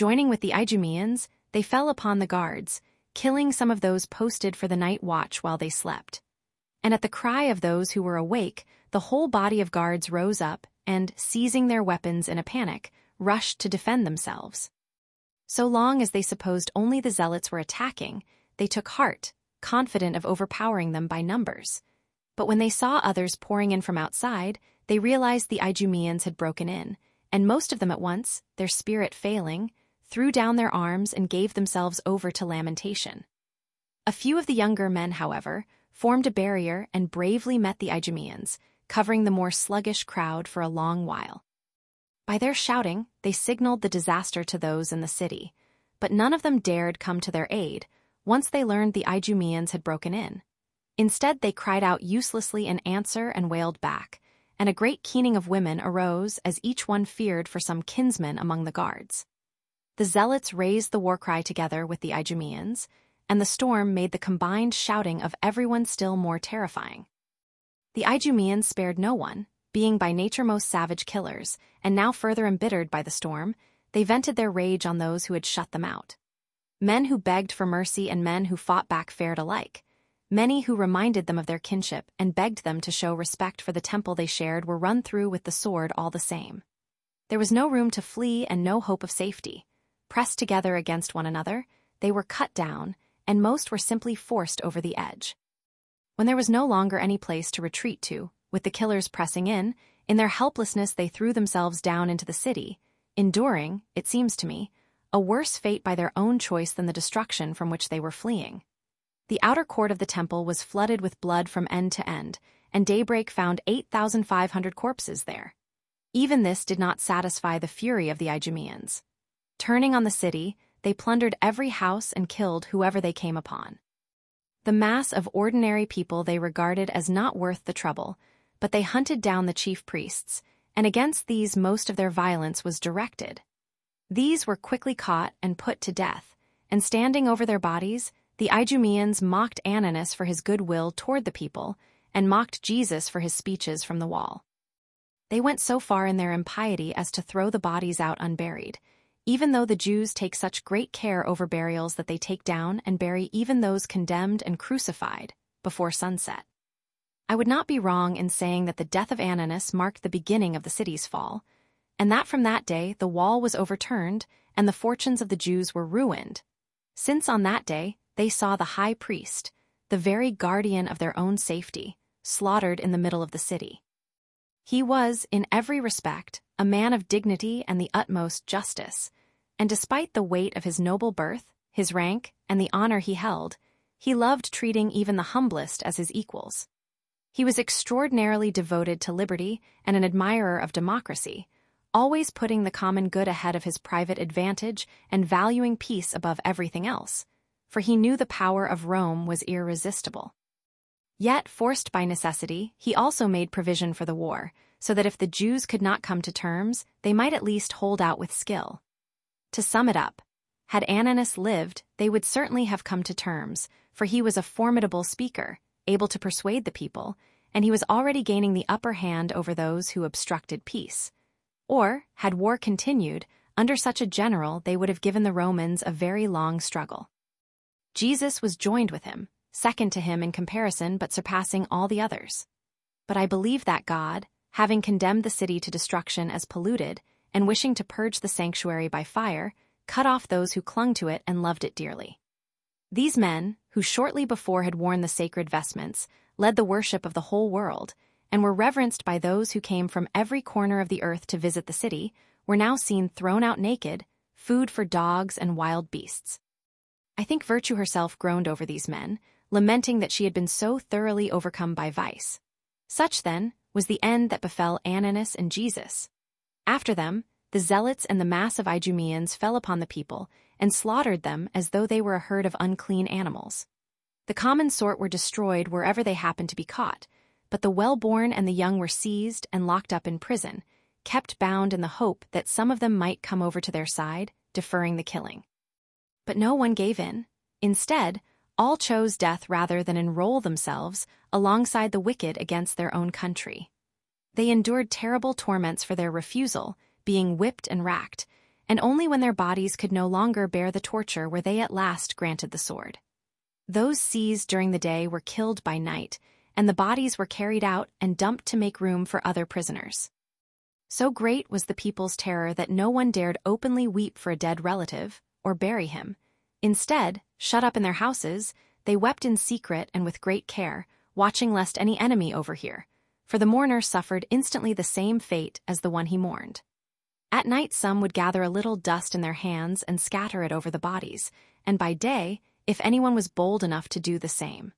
Joining with the Idumeans, they fell upon the guards, killing some of those posted for the night watch while they slept. And at the cry of those who were awake, the whole body of guards rose up and, seizing their weapons in a panic, rushed to defend themselves. So long as they supposed only the zealots were attacking, they took heart, confident of overpowering them by numbers. But when they saw others pouring in from outside, they realized the Idumeans had broken in, and most of them at once, their spirit failing, threw down their arms and gave themselves over to lamentation. A few of the younger men, however, formed a barrier and bravely met the Idumeans, covering the more sluggish crowd for a long while. By their shouting, they signaled the disaster to those in the city, but none of them dared come to their aid once they learned the Idumeans had broken in. Instead, they cried out uselessly in answer and wailed back, and a great keening of women arose as each one feared for some kinsman among the guards. The zealots raised the war cry together with the Idumeans, and the storm made the combined shouting of everyone still more terrifying. The Idumeans spared no one, being by nature most savage killers, and now further embittered by the storm, they vented their rage on those who had shut them out. Men who begged for mercy and men who fought back fared alike. Many who reminded them of their kinship and begged them to show respect for the temple they shared were run through with the sword all the same. There was no room to flee and no hope of safety. Pressed together against one another, they were cut down, and most were simply forced over the edge. When there was no longer any place to retreat to, with the killers pressing in their helplessness they threw themselves down into the city, enduring, it seems to me, a worse fate by their own choice than the destruction from which they were fleeing. The outer court of the temple was flooded with blood from end to end, and daybreak found 8,500 corpses there. Even this did not satisfy the fury of the Idumeans. Turning on the city, they plundered every house and killed whoever they came upon. The mass of ordinary people they regarded as not worth the trouble, but they hunted down the chief priests, and against these most of their violence was directed. These were quickly caught and put to death, and standing over their bodies, the Idumeans mocked Ananus for his goodwill toward the people, and mocked Jesus for his speeches from the wall. They went so far in their impiety as to throw the bodies out unburied, even though the Jews take such great care over burials that they take down and bury even those condemned and crucified before sunset. I would not be wrong in saying that the death of Ananus marked the beginning of the city's fall, and that from that day the wall was overturned and the fortunes of the Jews were ruined, since on that day they saw the high priest, the very guardian of their own safety, slaughtered in the middle of the city. He was, in every respect, a man of dignity and the utmost justice, and despite the weight of his noble birth, his rank, and the honor he held, he loved treating even the humblest as his equals. He was extraordinarily devoted to liberty and an admirer of democracy, always putting the common good ahead of his private advantage and valuing peace above everything else, for he knew the power of Rome was irresistible. Yet, forced by necessity, he also made provision for the war, so that if the Jews could not come to terms, they might at least hold out with skill. To sum it up, had Ananus lived, they would certainly have come to terms, for he was a formidable speaker, able to persuade the people, and he was already gaining the upper hand over those who obstructed peace. Or, had war continued, under such a general they would have given the Romans a very long struggle. Jesus was joined with him, second to him in comparison but surpassing all the others. But I believe that God, having condemned the city to destruction as polluted, and wishing to purge the sanctuary by fire, cut off those who clung to it and loved it dearly. These men, who shortly before had worn the sacred vestments, led the worship of the whole world, and were reverenced by those who came from every corner of the earth to visit the city, were now seen thrown out naked, food for dogs and wild beasts. I think Virtue herself groaned over these men, lamenting that she had been so thoroughly overcome by vice. Such, then, was the end that befell Ananus and Jesus. After them, the zealots and the mass of Idumeans fell upon the people and slaughtered them as though they were a herd of unclean animals. The common sort were destroyed wherever they happened to be caught, but the well-born and the young were seized and locked up in prison, kept bound in the hope that some of them might come over to their side, deferring the killing. But no one gave in. Instead, all chose death rather than enroll themselves alongside the wicked against their own country. They endured terrible torments for their refusal, being whipped and racked, and only when their bodies could no longer bear the torture were they at last granted the sword. Those seized during the day were killed by night, and the bodies were carried out and dumped to make room for other prisoners. So great was the people's terror that no one dared openly weep for a dead relative or bury him. Instead, shut up in their houses, they wept in secret and with great care, watching lest any enemy overhear, for the mourner suffered instantly the same fate as the one he mourned. At night some would gather a little dust in their hands and scatter it over the bodies, and by day, if anyone was bold enough to do the same.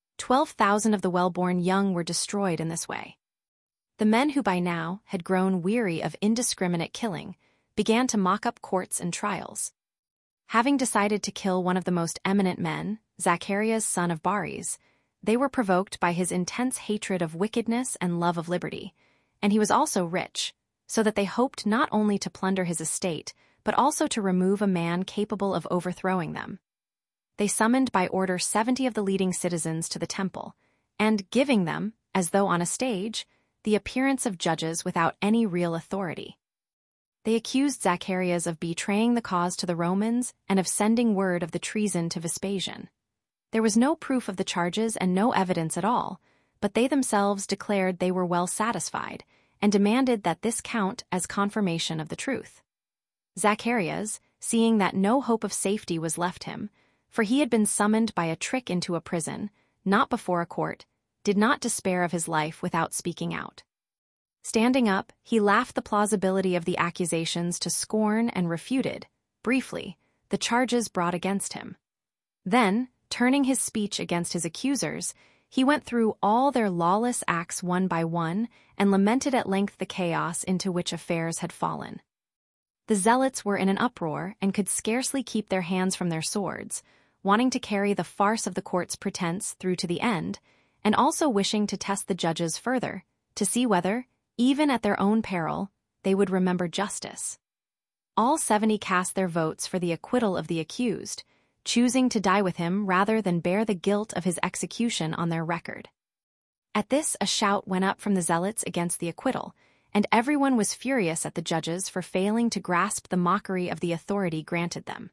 12,000 of the well-born young were destroyed in this way. The men who by now had grown weary of indiscriminate killing began to mock up courts and trials. Having decided to kill one of the most eminent men, Zacharias son of Baris, they were provoked by his intense hatred of wickedness and love of liberty, and he was also rich, so that they hoped not only to plunder his estate, but also to remove a man capable of overthrowing them. They summoned by order 70 of the leading citizens to the temple, and giving them, as though on a stage, the appearance of judges without any real authority. They accused Zacharias of betraying the cause to the Romans and of sending word of the treason to Vespasian. There was no proof of the charges and no evidence at all, but they themselves declared they were well satisfied and demanded that this count as confirmation of the truth. Zacharias, seeing that no hope of safety was left him, for he had been summoned by a trick into a prison, not before a court, did not despair of his life without speaking out. Standing up, he laughed the plausibility of the accusations to scorn and refuted, briefly, the charges brought against him. Then, turning his speech against his accusers, he went through all their lawless acts one by one and lamented at length the chaos into which affairs had fallen. The zealots were in an uproar and could scarcely keep their hands from their swords, wanting to carry the farce of the court's pretense through to the end, and also wishing to test the judges further, to see whether, even at their own peril, they would remember justice. All 70 cast their votes for the acquittal of the accused, choosing to die with him rather than bear the guilt of his execution on their record. At this a shout went up from the zealots against the acquittal, and everyone was furious at the judges for failing to grasp the mockery of the authority granted them.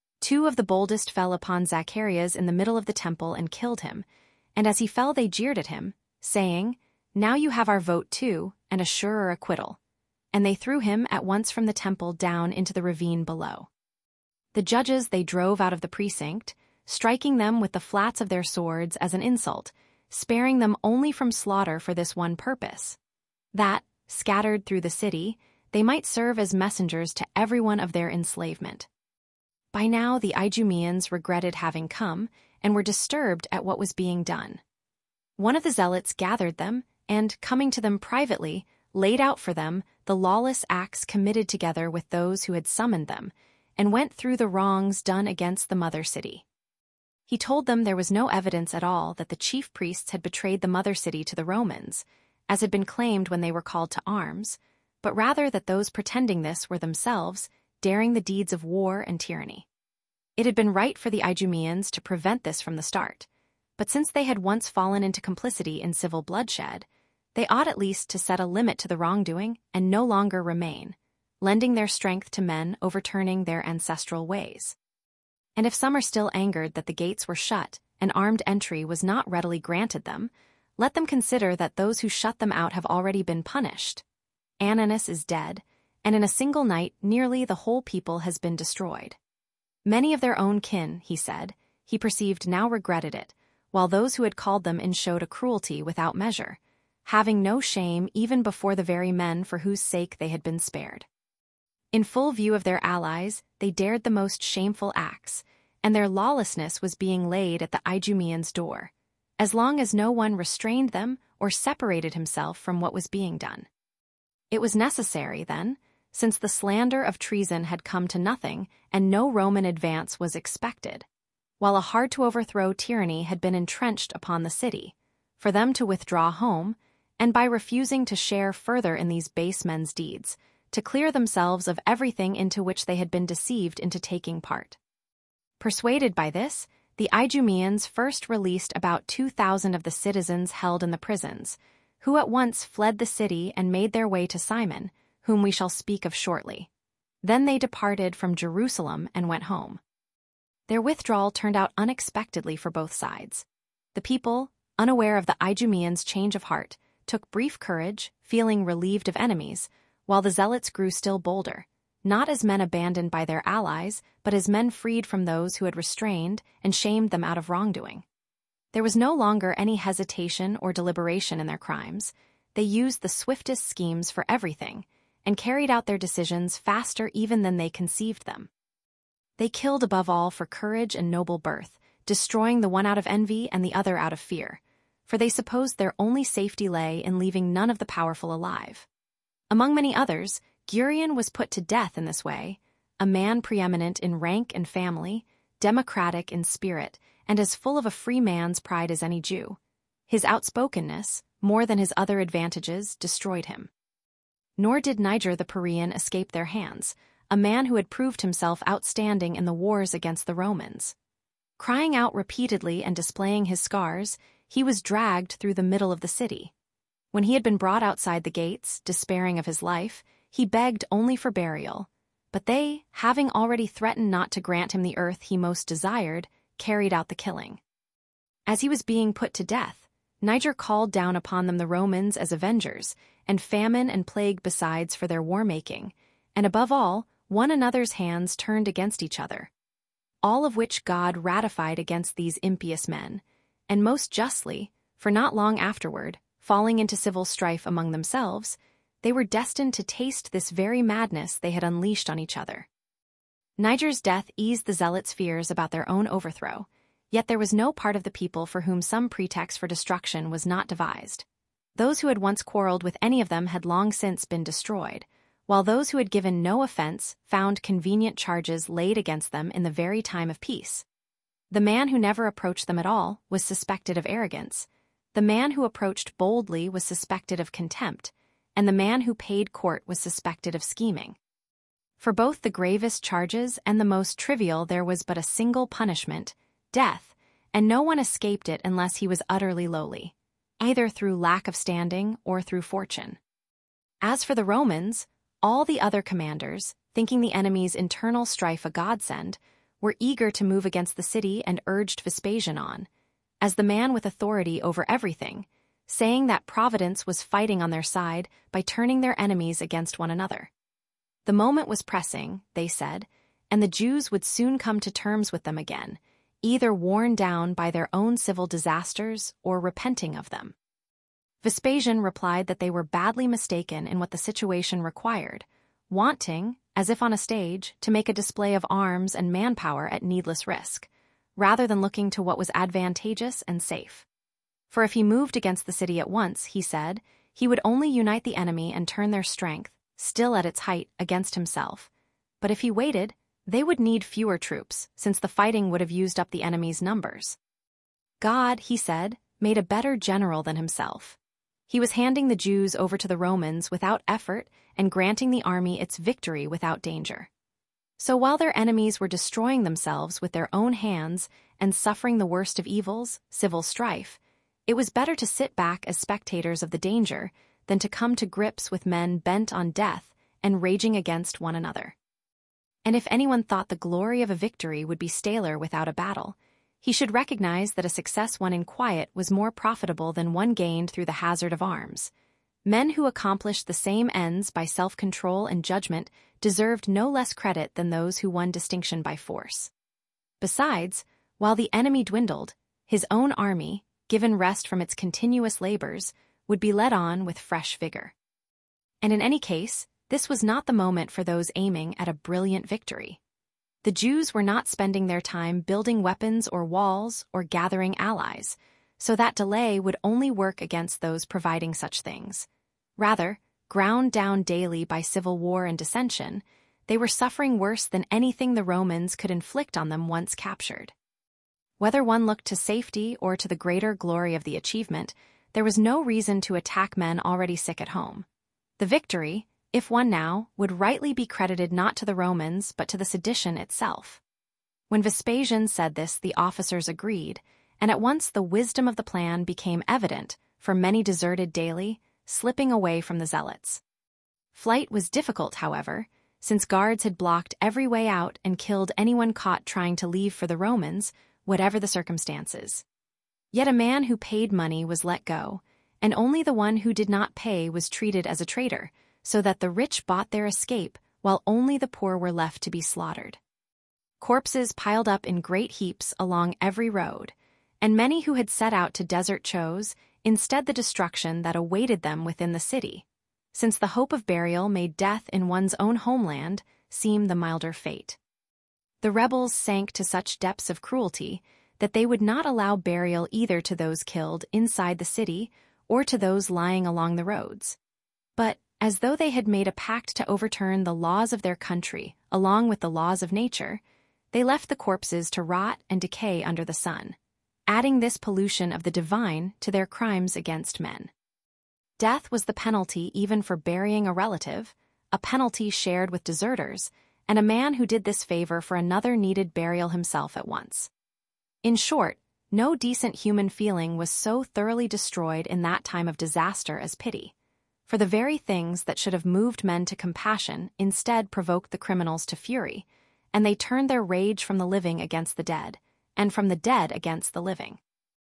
2 of the boldest fell upon Zacharias in the middle of the temple and killed him, and as he fell they jeered at him, saying, "Now you have our vote too, and a surer acquittal." And they threw him at once from the temple down into the ravine below. The judges they drove out of the precinct, striking them with the flats of their swords as an insult, sparing them only from slaughter for this one purpose, that, scattered through the city, they might serve as messengers to everyone of their enslavement. By now the Idumeans regretted having come, and were disturbed at what was being done. One of the zealots gathered them, and, coming to them privately, laid out for them the lawless acts committed together with those who had summoned them, and went through the wrongs done against the mother city. He told them there was no evidence at all that the chief priests had betrayed the mother city to the Romans, as had been claimed when they were called to arms, but rather that those pretending this were themselves daring the deeds of war and tyranny. It had been right for the Idumeans to prevent this from the start, but since they had once fallen into complicity in civil bloodshed, they ought at least to set a limit to the wrongdoing and no longer remain, lending their strength to men overturning their ancestral ways. And if some are still angered that the gates were shut and armed entry was not readily granted them, let them consider that those who shut them out have already been punished. Ananus is dead, and in a single night nearly the whole people has been destroyed. Many of their own kin, he said, he perceived now regretted it, while those who had called them in showed a cruelty without measure, having no shame even before the very men for whose sake they had been spared. In full view of their allies, they dared the most shameful acts, and their lawlessness was being laid at the Idumeans' door, as long as no one restrained them or separated himself from what was being done. It was necessary, then, since the slander of treason had come to nothing and no Roman advance was expected, while a hard-to-overthrow tyranny had been entrenched upon the city, for them to withdraw home, and by refusing to share further in these base men's deeds, to clear themselves of everything into which they had been deceived into taking part. Persuaded by this, the Idumeans first released about 2,000 of the citizens held in the prisons, who at once fled the city and made their way to Simon, whom we shall speak of shortly. Then they departed from Jerusalem and went home. Their withdrawal turned out unexpectedly for both sides. The people, unaware of the Idumeans' change of heart, took brief courage, feeling relieved of enemies, while the Zealots grew still bolder, not as men abandoned by their allies, but as men freed from those who had restrained and shamed them out of wrongdoing. There was no longer any hesitation or deliberation in their crimes. They used the swiftest schemes for everything, and carried out their decisions faster even than they conceived them. They killed above all for courage and noble birth, destroying the one out of envy and the other out of fear, for they supposed their only safety lay in leaving none of the powerful alive. Among many others, Gurion was put to death in this way, a man preeminent in rank and family, democratic in spirit, and as full of a free man's pride as any Jew. His outspokenness, more than his other advantages, destroyed him. Nor did Niger the Perean escape their hands, a man who had proved himself outstanding in the wars against the Romans. Crying out repeatedly and displaying his scars, he was dragged through the middle of the city. When he had been brought outside the gates, despairing of his life, he begged only for burial, but they, having already threatened not to grant him the earth he most desired, carried out the killing. As he was being put to death, Niger called down upon them the Romans as avengers, and famine and plague besides for their war-making, and above all, one another's hands turned against each other. All of which God ratified against these impious men, and most justly, for not long afterward, falling into civil strife among themselves, they were destined to taste this very madness they had unleashed on each other. Niger's death eased the Zealots' fears about their own overthrow, yet there was no part of the people for whom some pretext for destruction was not devised. Those who had once quarreled with any of them had long since been destroyed, while those who had given no offense found convenient charges laid against them in the very time of peace. The man who never approached them at all was suspected of arrogance, the man who approached boldly was suspected of contempt, and the man who paid court was suspected of scheming. For both the gravest charges and the most trivial there was but a single punishment, death, and no one escaped it unless he was utterly lowly, either through lack of standing or through fortune. As for the Romans, all the other commanders, thinking the enemy's internal strife a godsend, were eager to move against the city and urged Vespasian on, as the man with authority over everything, saying that Providence was fighting on their side by turning their enemies against one another. The moment was pressing, they said, and the Jews would soon come to terms with them again, either worn down by their own civil disasters or repenting of them. Vespasian replied that they were badly mistaken in what the situation required, wanting, as if on a stage, to make a display of arms and manpower at needless risk, rather than looking to what was advantageous and safe. For if he moved against the city at once, he said, he would only unite the enemy and turn their strength, still at its height, against himself. But if he waited, they would need fewer troops, since the fighting would have used up the enemy's numbers. God, he said, made a better general than himself. He was handing the Jews over to the Romans without effort and granting the army its victory without danger. So while their enemies were destroying themselves with their own hands and suffering the worst of evils, civil strife, it was better to sit back as spectators of the danger than to come to grips with men bent on death and raging against one another. And if anyone thought the glory of a victory would be staler without a battle, he should recognize that a success won in quiet was more profitable than one gained through the hazard of arms. Men who accomplished the same ends by self-control and judgment deserved no less credit than those who won distinction by force. Besides, while the enemy dwindled, his own army, given rest from its continuous labors, would be led on with fresh vigor. And in any case, this was not the moment for those aiming at a brilliant victory. The Jews were not spending their time building weapons or walls or gathering allies, so that delay would only work against those providing such things. Rather, ground down daily by civil war and dissension, they were suffering worse than anything the Romans could inflict on them once captured. Whether one looked to safety or to the greater glory of the achievement, there was no reason to attack men already sick at home. The victory, if won now, would rightly be credited not to the Romans but to the sedition itself. When Vespasian said this, the officers agreed, and at once the wisdom of the plan became evident, for many deserted daily, slipping away from the Zealots. Flight was difficult, however, since guards had blocked every way out and killed anyone caught trying to leave for the Romans, whatever the circumstances. Yet a man who paid money was let go, and only the one who did not pay was treated as a traitor, so that the rich bought their escape, while only the poor were left to be slaughtered. Corpses piled up in great heaps along every road, and many who had set out to desert chose, instead, the destruction that awaited them within the city, since the hope of burial made death in one's own homeland seem the milder fate. The rebels sank to such depths of cruelty that they would not allow burial either to those killed inside the city or to those lying along the roads. But, as though they had made a pact to overturn the laws of their country along with the laws of nature, they left the corpses to rot and decay under the sun, adding this pollution of the divine to their crimes against men. Death was the penalty even for burying a relative, a penalty shared with deserters, and a man who did this favor for another needed burial himself at once. In short, no decent human feeling was so thoroughly destroyed in that time of disaster as pity, for the very things that should have moved men to compassion instead provoked the criminals to fury, and they turned their rage from the living against the dead, and from the dead against the living.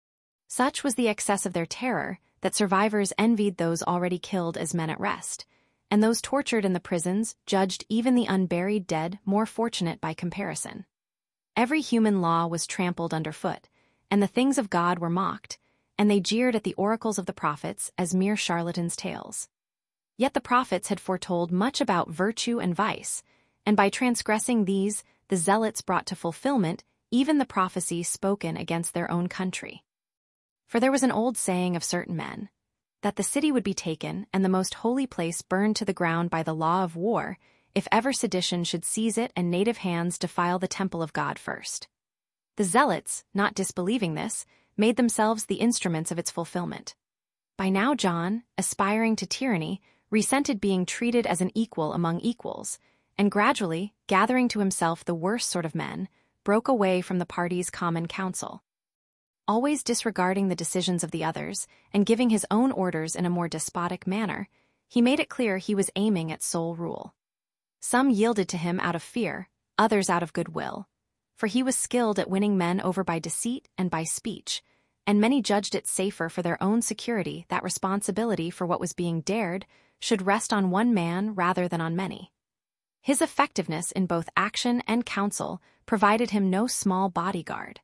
Such was the excess of their terror that survivors envied those already killed as men at rest, and those tortured in the prisons judged even the unburied dead more fortunate by comparison. Every human law was trampled underfoot, and the things of God were mocked, and they jeered at the oracles of the prophets as mere charlatans' tales. Yet the prophets had foretold much about virtue and vice, and by transgressing these, the zealots brought to fulfillment even the prophecy spoken against their own country. For there was an old saying of certain men, that the city would be taken and the most holy place burned to the ground by the law of war, if ever sedition should seize it and native hands defile the temple of God first. The zealots, not disbelieving this, made themselves the instruments of its fulfillment. By now John, aspiring to tyranny, resented being treated as an equal among equals, and gradually, gathering to himself the worst sort of men, broke away from the party's common council. Always disregarding the decisions of the others and giving his own orders in a more despotic manner, he made it clear he was aiming at sole rule. Some yielded to him out of fear, others out of goodwill, for he was skilled at winning men over by deceit and by speech, and many judged it safer for their own security that responsibility for what was being dared should rest on one man rather than on many. His effectiveness in both action and counsel provided him no small bodyguard.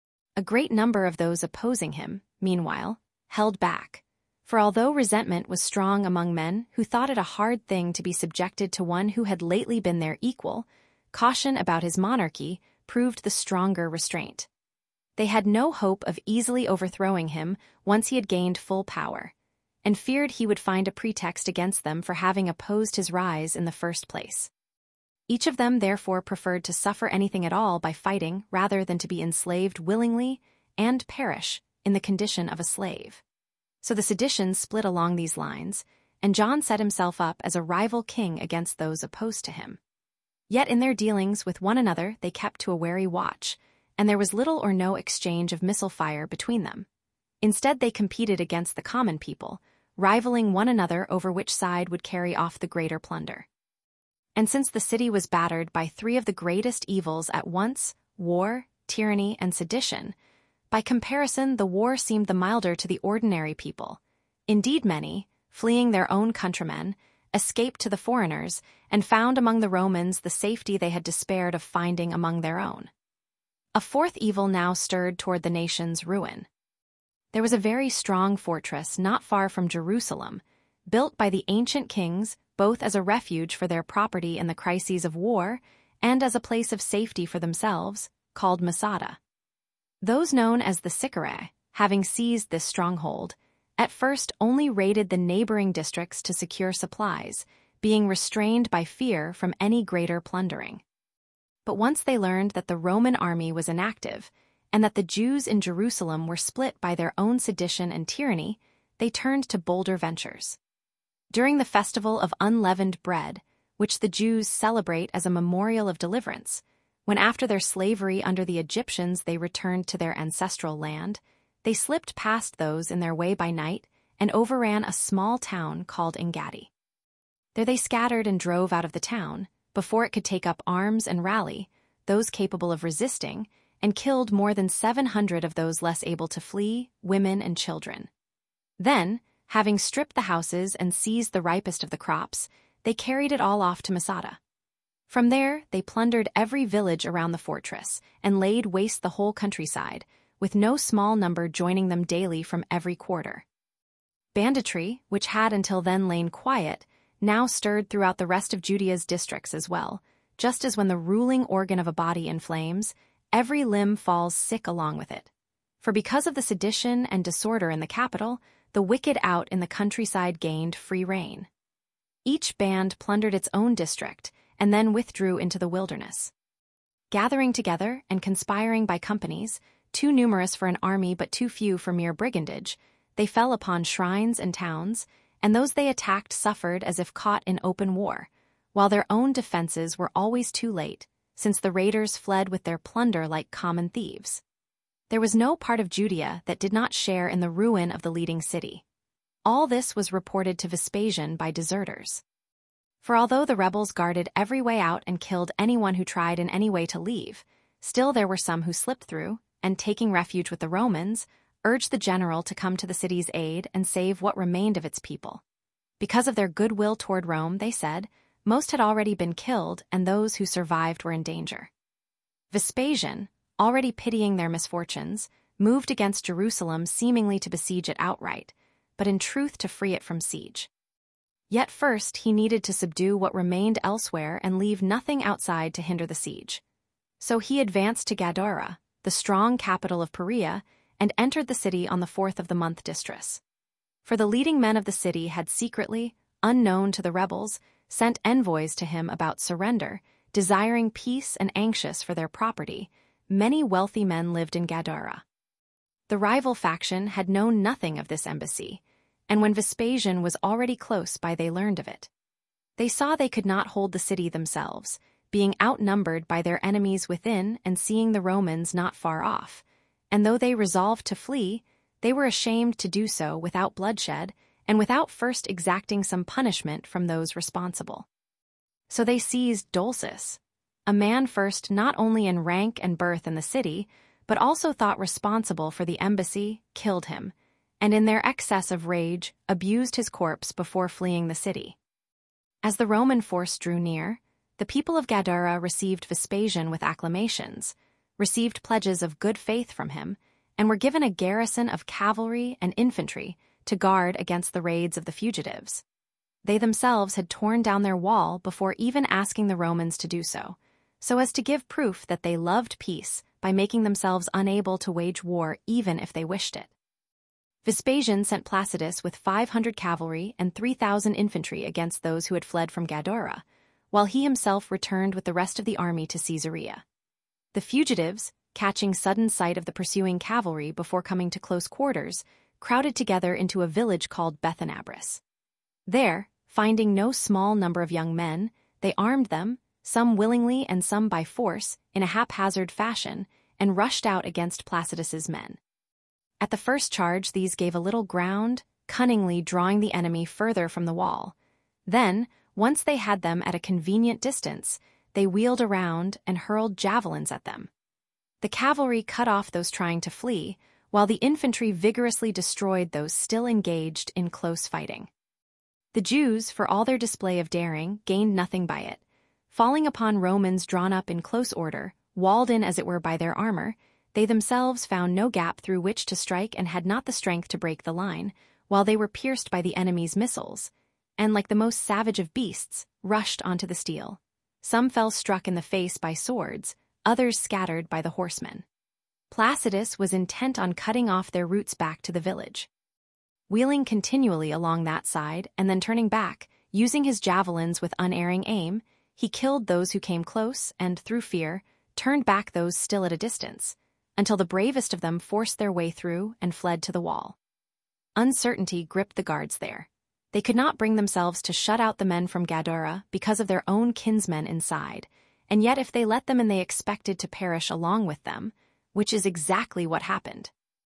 A great number of those opposing him, meanwhile, held back, for although resentment was strong among men who thought it a hard thing to be subjected to one who had lately been their equal, caution about his monarchy proved the stronger restraint. They had no hope of easily overthrowing him once he had gained full power, and feared he would find a pretext against them for having opposed his rise in the first place. Each of them therefore preferred to suffer anything at all by fighting rather than to be enslaved willingly and perish in the condition of a slave. So the seditions split along these lines, and John set himself up as a rival king against those opposed to him. Yet in their dealings with one another they kept to a wary watch, and there was little or no exchange of missile fire between them. Instead they competed against the common people, rivaling one another over which side would carry off the greater plunder. And since the city was battered by three of the greatest evils at once, war, tyranny, and sedition, by comparison the war seemed the milder to the ordinary people. Indeed many, fleeing their own countrymen, escaped to the foreigners and found among the Romans the safety they had despaired of finding among their own. A fourth evil now stirred toward the nation's ruin. There was a very strong fortress not far from Jerusalem, built by the ancient kings both as a refuge for their property in the crises of war and as a place of safety for themselves, called Masada. Those known as the Sicarii, having seized this stronghold, at first only raided the neighboring districts to secure supplies, being restrained by fear from any greater plundering. But once they learned that the Roman army was inactive, and that the Jews in Jerusalem were split by their own sedition and tyranny, they turned to bolder ventures. During the festival of unleavened bread, which the Jews celebrate as a memorial of deliverance, when after their slavery under the Egyptians they returned to their ancestral land, they slipped past those in their way by night and overran a small town called Engadi. There they scattered and drove out of the town, before it could take up arms and rally, those capable of resisting, and killed more than 700 of those less able to flee, women and children. Then, having stripped the houses and seized the ripest of the crops, they carried it all off to Masada. From there, they plundered every village around the fortress and laid waste the whole countryside, with no small number joining them daily from every quarter. Banditry, which had until then lain quiet, now stirred throughout the rest of Judea's districts as well, just as when the ruling organ of a body inflames, every limb falls sick along with it. For because of the sedition and disorder in the capital, the wicked out in the countryside gained free rein. Each band plundered its own district and then withdrew into the wilderness. Gathering together and conspiring by companies, too numerous for an army but too few for mere brigandage, they fell upon shrines and towns, and those they attacked suffered as if caught in open war, while their own defenses were always too late, since the raiders fled with their plunder like common thieves. There was no part of Judea that did not share in the ruin of the leading city. All this was reported to Vespasian by deserters. For although the rebels guarded every way out and killed anyone who tried in any way to leave, still there were some who slipped through, and taking refuge with the Romans, urged the general to come to the city's aid and save what remained of its people. Because of their goodwill toward Rome, they said, most had already been killed and those who survived were in danger. Vespasian, already pitying their misfortunes, moved against Jerusalem seemingly to besiege it outright, but in truth to free it from siege. Yet first he needed to subdue what remained elsewhere and leave nothing outside to hinder the siege. So he advanced to Gadara, the strong capital of Perea, and entered the city on the 4th of the month Dystrus. For the leading men of the city had secretly, unknown to the rebels, sent envoys to him about surrender, desiring peace and anxious for their property. Many wealthy men lived in Gadara. The rival faction had known nothing of this embassy, and when Vespasian was already close by they learned of it. They saw they could not hold the city themselves, being outnumbered by their enemies within and seeing the Romans not far off, and though they resolved to flee, they were ashamed to do so without bloodshed and without first exacting some punishment from those responsible. So they seized Dulcis, a man first not only in rank and birth in the city, but also thought responsible for the embassy, killed him, and in their excess of rage abused his corpse before fleeing the city. As the Roman force drew near, the people of Gadara received Vespasian with acclamations, received pledges of good faith from him, and were given a garrison of cavalry and infantry to guard against the raids of the fugitives. They themselves had torn down their wall before even asking the Romans to do so as to give proof that they loved peace by making themselves unable to wage war even if they wished it. Vespasian sent Placidus with 500 cavalry and 3,000 infantry against those who had fled from Gadara, while he himself returned with the rest of the army to Caesarea. The fugitives, catching sudden sight of the pursuing cavalry before coming to close quarters, crowded together into a village called Bethanabris. There, finding no small number of young men, they armed them, some willingly and some by force, in a haphazard fashion, and rushed out against Placidus's men. At the first charge these gave a little ground, cunningly drawing the enemy further from the wall. Then, once they had them at a convenient distance, they wheeled around and hurled javelins at them. The cavalry cut off those trying to flee, while the infantry vigorously destroyed those still engaged in close fighting. The Jews, for all their display of daring, gained nothing by it. Falling upon Romans drawn up in close order, walled in as it were by their armor, they themselves found no gap through which to strike and had not the strength to break the line, while they were pierced by the enemy's missiles, and like the most savage of beasts, rushed onto the steel. Some fell struck in the face by swords, others scattered by the horsemen. Placidus was intent on cutting off their routes back to the village. Wheeling continually along that side and then turning back, using his javelins with unerring aim, he killed those who came close and, through fear, turned back those still at a distance, until the bravest of them forced their way through and fled to the wall. Uncertainty gripped the guards there. They could not bring themselves to shut out the men from Gadara because of their own kinsmen inside, and yet if they let them in they expected to perish along with them, which is exactly what happened.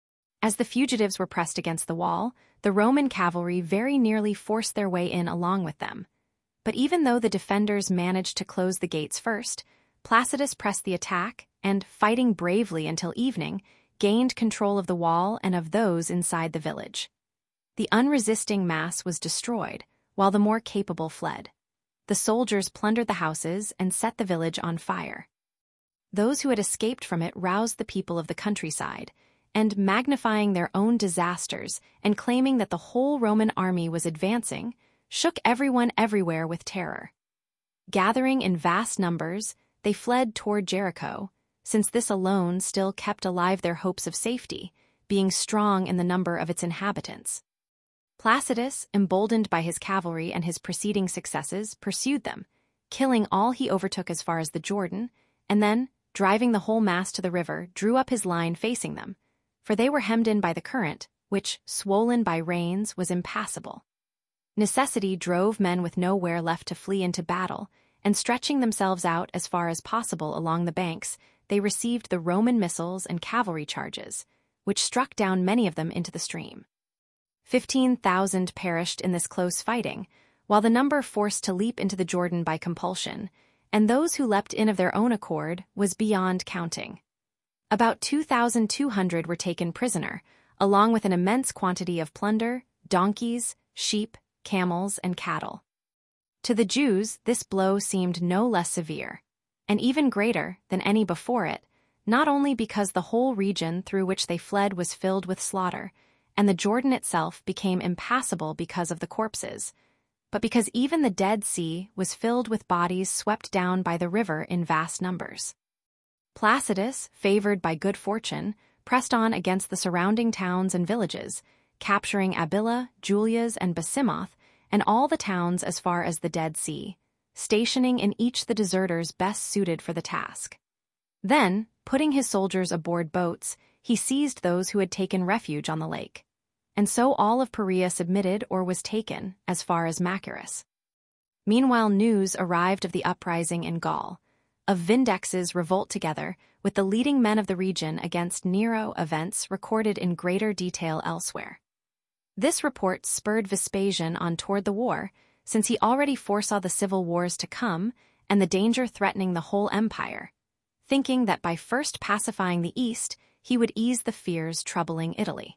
As the fugitives were pressed against the wall, the Roman cavalry very nearly forced their way in along with them. But even though the defenders managed to close the gates first, Placidus pressed the attack and, fighting bravely until evening, gained control of the wall and of those inside the village. The unresisting mass was destroyed, while the more capable fled. The soldiers plundered the houses and set the village on fire. Those who had escaped from it roused the people of the countryside, and magnifying their own disasters and claiming that the whole Roman army was advancing, shook everyone everywhere with terror. Gathering in vast numbers, they fled toward Jericho, since this alone still kept alive their hopes of safety, being strong in the number of its inhabitants. Placidus, emboldened by his cavalry and his preceding successes, pursued them, killing all he overtook as far as the Jordan, and then, driving the whole mass to the river, drew up his line facing them, for they were hemmed in by the current, which, swollen by rains, was impassable. Necessity drove men with nowhere left to flee into battle, and stretching themselves out as far as possible along the banks, they received the Roman missiles and cavalry charges, which struck down many of them into the stream. 15,000 perished in this close fighting, while the number forced to leap into the Jordan by compulsion, and those who leapt in of their own accord, was beyond counting. About 2,200 were taken prisoner, along with an immense quantity of plunder, donkeys, sheep, camels, and cattle. To the Jews, this blow seemed no less severe, and even greater than any before it, not only because the whole region through which they fled was filled with slaughter, and the Jordan itself became impassable because of the corpses, but because even the Dead Sea was filled with bodies swept down by the river in vast numbers. Placidus, favored by good fortune, pressed on against the surrounding towns and villages, capturing Abila, Julias, and Basimoth, and all the towns as far as the Dead Sea, stationing in each the deserters best suited for the task. Then, putting his soldiers aboard boats, he seized those who had taken refuge on the lake. And so all of Perea submitted or was taken, as far as Machaerus. Meanwhile news arrived of the uprising in Gaul, of Vindex's revolt together with the leading men of the region against Nero, events recorded in greater detail elsewhere. This report spurred Vespasian on toward the war, since he already foresaw the civil wars to come and the danger threatening the whole empire, thinking that by first pacifying the East, he would ease the fears troubling Italy.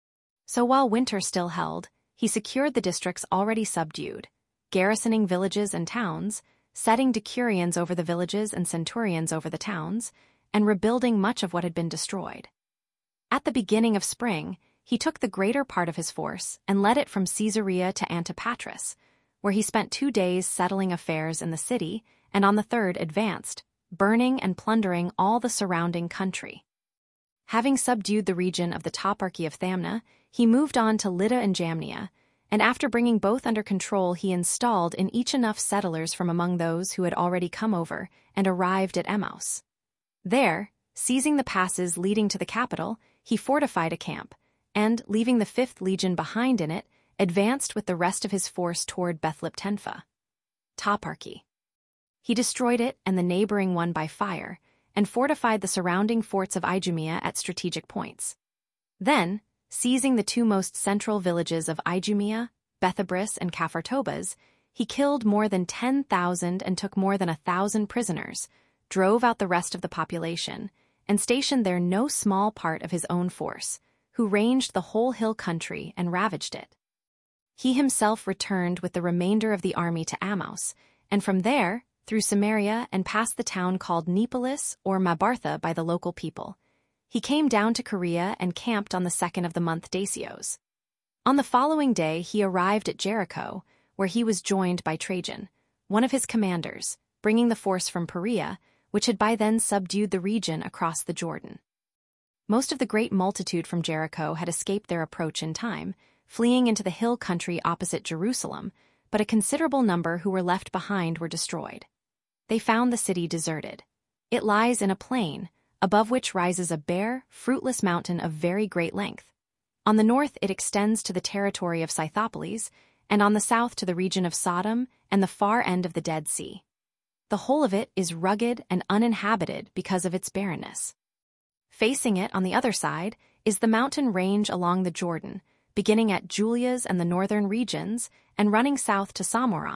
So while winter still held, he secured the districts already subdued, garrisoning villages and towns, setting decurions over the villages and centurions over the towns, and rebuilding much of what had been destroyed. At the beginning of spring, he took the greater part of his force and led it from Caesarea to Antipatris, where he spent 2 days settling affairs in the city, and on the third advanced, burning and plundering all the surrounding country. Having subdued the region of the toparchy of Thamna, he moved on to Lydda and Jamnia, and after bringing both under control he installed in each enough settlers from among those who had already come over and arrived at Emmaus. There, seizing the passes leading to the capital, he fortified a camp, and, leaving the 5th Legion behind in it, advanced with the rest of his force toward Bethliptenpha, toparchy. He destroyed it and the neighboring one by fire, and fortified the surrounding forts of Idumea at strategic points. Then, seizing the 2 most central villages of Idumea, Bethabris, and Caphartobas, he killed more than 10,000 and took more than 1,000 prisoners, drove out the rest of the population, and stationed there no small part of his own force, who ranged the whole hill country and ravaged it. He himself returned with the remainder of the army to Emmaus, and from there, through Samaria and past the town called Neapolis or Mabartha by the local people, he came down to Caria and camped on the 2nd of the month Dacios. On the following day he arrived at Jericho, where he was joined by Trajan, one of his commanders, bringing the force from Perea, which had by then subdued the region across the Jordan. Most of the great multitude from Jericho had escaped their approach in time, fleeing into the hill country opposite Jerusalem, but a considerable number who were left behind were destroyed. They found the city deserted. It lies in a plain, above which rises a bare, fruitless mountain of very great length. On the north it extends to the territory of Scythopolis, and on the south to the region of Sodom and the far end of the Dead Sea. The whole of it is rugged and uninhabited because of its barrenness. Facing it on the other side is the mountain range along the Jordan, beginning at Julias and the northern regions and running south to Samoron,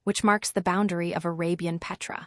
which marks the boundary of Arabian Petra.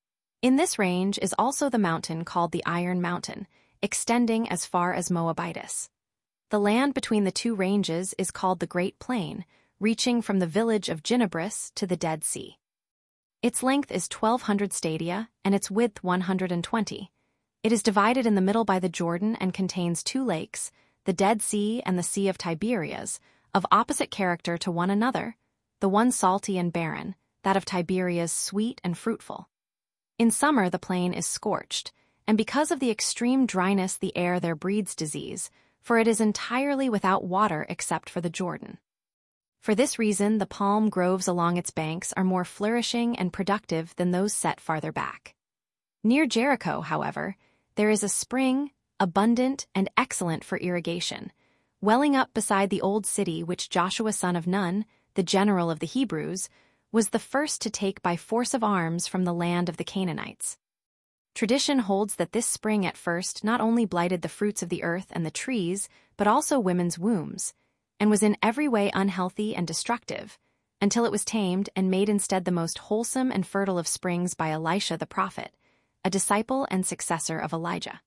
In this range is also the mountain called the Iron Mountain, extending as far as Moabitis. The land between the two ranges is called the Great Plain, reaching from the village of Ginebris to the Dead Sea. Its length is 1,200 stadia and its width 120. It is divided in the middle by the Jordan and contains two lakes, the Dead Sea and the Sea of Tiberias, of opposite character to one another, the one salty and barren, that of Tiberias sweet and fruitful. In summer the plain is scorched, and because of the extreme dryness the air there breeds disease, for it is entirely without water except for the Jordan. For this reason the palm groves along its banks are more flourishing and productive than those set farther back. Near Jericho, however, there is a spring, abundant and excellent for irrigation, welling up beside the old city which Joshua son of Nun, the general of the Hebrews, was the first to take by force of arms from the land of the Canaanites. Tradition holds that this spring at first not only blighted the fruits of the earth and the trees, but also women's wombs, and was in every way unhealthy and destructive, until it was tamed and made instead the most wholesome and fertile of springs by Elisha the prophet, a disciple and successor of Elijah.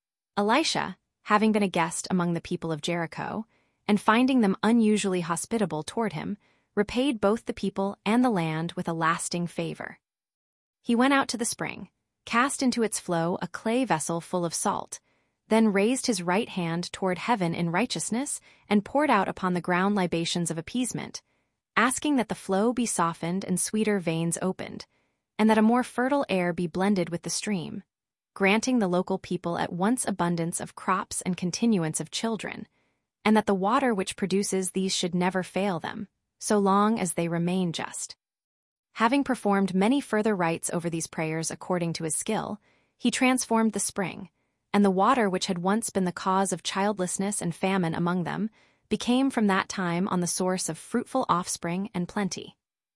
Elisha, having been a guest among the people of Jericho, and finding them unusually hospitable toward him, repaid both the people and the land with a lasting favor. He went out to the spring, cast into its flow a clay vessel full of salt, then raised his right hand toward heaven in righteousness and poured out upon the ground libations of appeasement, asking that the flow be softened and sweeter veins opened, and that a more fertile air be blended with the stream, granting the local people at once abundance of crops and continuance of children, and that the water which produces these should never fail them, so long as they remain just. Having performed many further rites over these prayers according to his skill, he transformed the spring, and the water which had once been the cause of childlessness and famine among them became from that time on the source of fruitful offspring and plenty.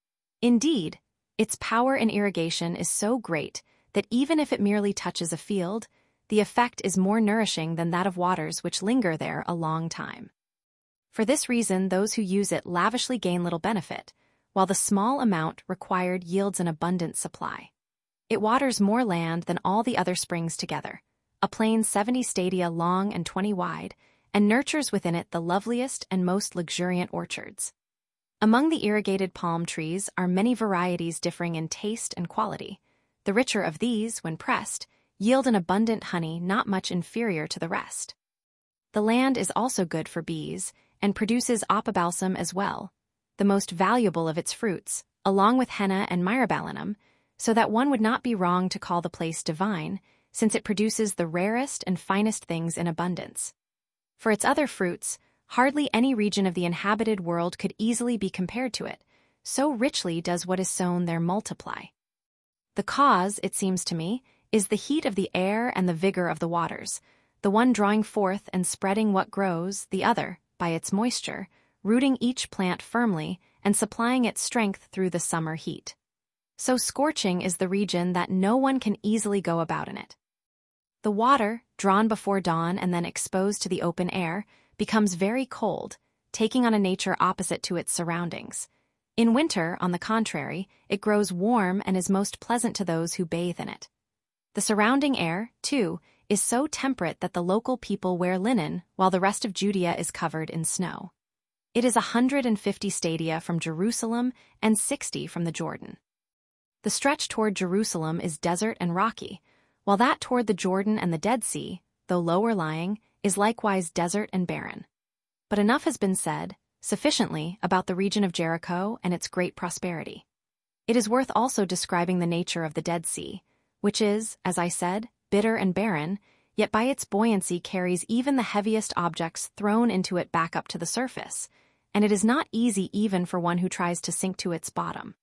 Indeed, its power in irrigation is so great that even if it merely touches a field, the effect is more nourishing than that of waters which linger there a long time. For this reason, those who use it lavishly gain little benefit, while the small amount required yields an abundant supply. It waters more land than all the other springs together, a plain 70 stadia long and 20 wide, and nurtures within it the loveliest and most luxuriant orchards. Among the irrigated palm trees are many varieties differing in taste and quality. The richer of these, when pressed, yield an abundant honey not much inferior to the rest. The land is also good for bees, and produces apobalsam as well, the most valuable of its fruits, along with henna and myrobalanum, so that one would not be wrong to call the place divine, since it produces the rarest and finest things in abundance. For its other fruits, hardly any region of the inhabited world could easily be compared to it, so richly does what is sown there multiply. The cause, it seems to me, is the heat of the air and the vigor of the waters, the one drawing forth and spreading what grows, the other, by its moisture, rooting each plant firmly and supplying it strength through the summer heat. So scorching is the region that no one can easily go about in it. The water, drawn before dawn and then exposed to the open air, becomes very cold, taking on a nature opposite to its surroundings. In winter, on the contrary, it grows warm and is most pleasant to those who bathe in it. The surrounding air, too, is so temperate that the local people wear linen while the rest of Judea is covered in snow. It is 150 stadia from Jerusalem and 60 from the Jordan. The stretch toward Jerusalem is desert and rocky, while that toward the Jordan and the Dead Sea, though lower lying, is likewise desert and barren. But enough has been said, sufficiently, about the region of Jericho and its great prosperity. It is worth also describing the nature of the Dead Sea, which is, as I said, bitter and barren, yet by its buoyancy carries even the heaviest objects thrown into it back up to the surface, and it is not easy even for one who tries to sink to its bottom.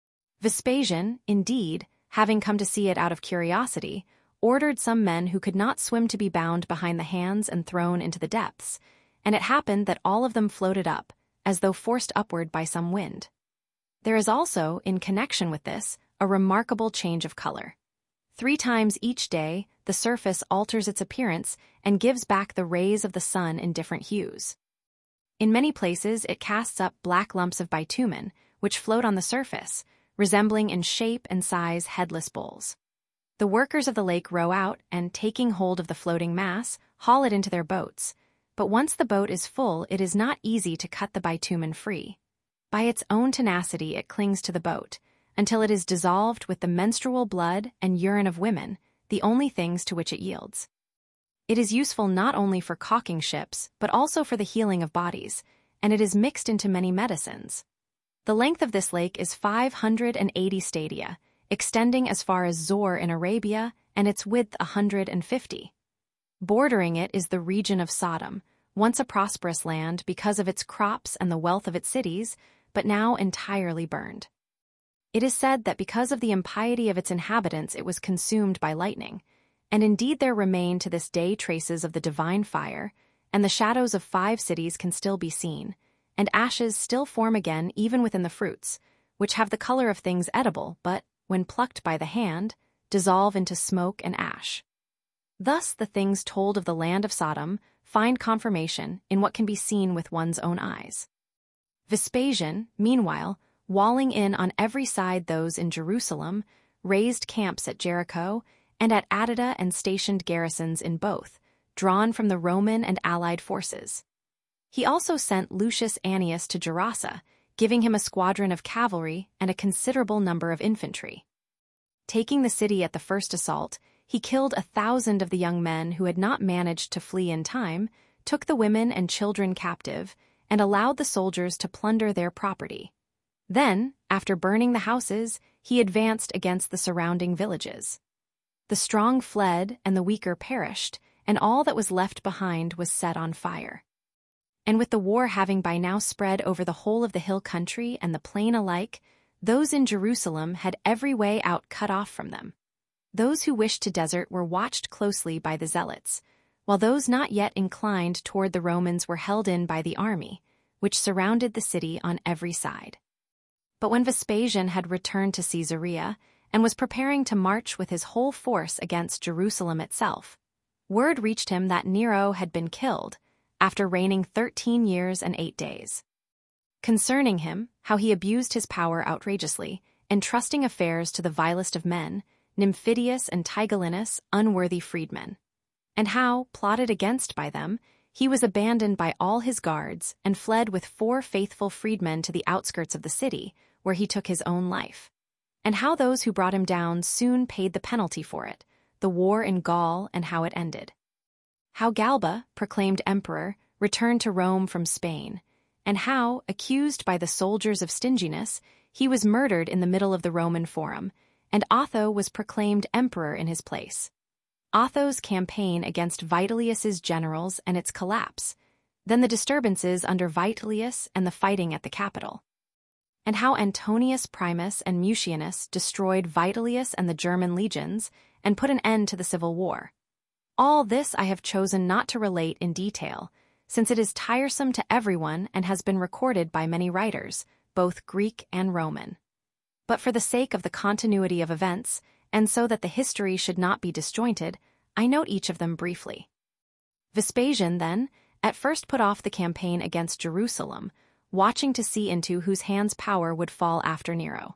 Vespasian, indeed, having come to see it out of curiosity, ordered some men who could not swim to be bound behind the hands and thrown into the depths, and it happened that all of them floated up, as though forced upward by some wind. There is also, in connection with this, a remarkable change of color. 3 times each day, the surface alters its appearance and gives back the rays of the sun in different hues. In many places, it casts up black lumps of bitumen, which float on the surface, resembling in shape and size headless bulls. The workers of the lake row out and, taking hold of the floating mass, haul it into their boats. But once the boat is full, it is not easy to cut the bitumen free. By its own tenacity, it clings to the boat, until it is dissolved with the menstrual blood and urine of women, the only things to which it yields. It is useful not only for caulking ships, but also for the healing of bodies, and it is mixed into many medicines. The length of this lake is 580 stadia, extending as far as Zor in Arabia, and its width 150. Bordering it is the region of Sodom, once a prosperous land because of its crops and the wealth of its cities, but now entirely burned. It is said that because of the impiety of its inhabitants it was consumed by lightning, and indeed there remain to this day traces of the divine fire, and the shadows of 5 cities can still be seen, and ashes still form again even within the fruits, which have the color of things edible, but, when plucked by the hand, dissolve into smoke and ash. Thus the things told of the land of Sodom find confirmation in what can be seen with one's own eyes. Vespasian, meanwhile, walling in on every side those in Jerusalem, raised camps at Jericho and at Adida and stationed garrisons in both, drawn from the Roman and allied forces. He also sent Lucius Annius to Gerasa, giving him a squadron of cavalry and a considerable number of infantry. Taking the city at the first assault, he killed 1,000 of the young men who had not managed to flee in time, took the women and children captive, and allowed the soldiers to plunder their property. Then, after burning the houses, he advanced against the surrounding villages. The strong fled and the weaker perished, and all that was left behind was set on fire. And with the war having by now spread over the whole of the hill country and the plain alike, those in Jerusalem had every way out cut off from them. Those who wished to desert were watched closely by the zealots, while those not yet inclined toward the Romans were held in by the army, which surrounded the city on every side. But when Vespasian had returned to Caesarea and was preparing to march with his whole force against Jerusalem itself, word reached him that Nero had been killed, after reigning 13 years and 8 days. Concerning him, how he abused his power outrageously, entrusting affairs to the vilest of men, Nymphidius and Tigellinus, unworthy freedmen, and how, plotted against by them, he was abandoned by all his guards and fled with 4 faithful freedmen to the outskirts of the city, where he took his own life, and how those who brought him down soon paid the penalty for it, the war in Gaul and how it ended. How Galba, proclaimed emperor, returned to Rome from Spain, and how, accused by the soldiers of stinginess, he was murdered in the middle of the Roman Forum, and Otho was proclaimed emperor in his place. Otho's campaign against Vitellius's generals and its collapse, then the disturbances under Vitellius and the fighting at the Capitol. And how Antonius Primus and Mucianus destroyed Vitellius and the German legions and put an end to the civil war. All this I have chosen not to relate in detail, since it is tiresome to everyone and has been recorded by many writers, both Greek and Roman. But for the sake of the continuity of events, and so that the history should not be disjointed, I note each of them briefly. Vespasian, then, at first put off the campaign against Jerusalem, watching to see into whose hands power would fall after Nero.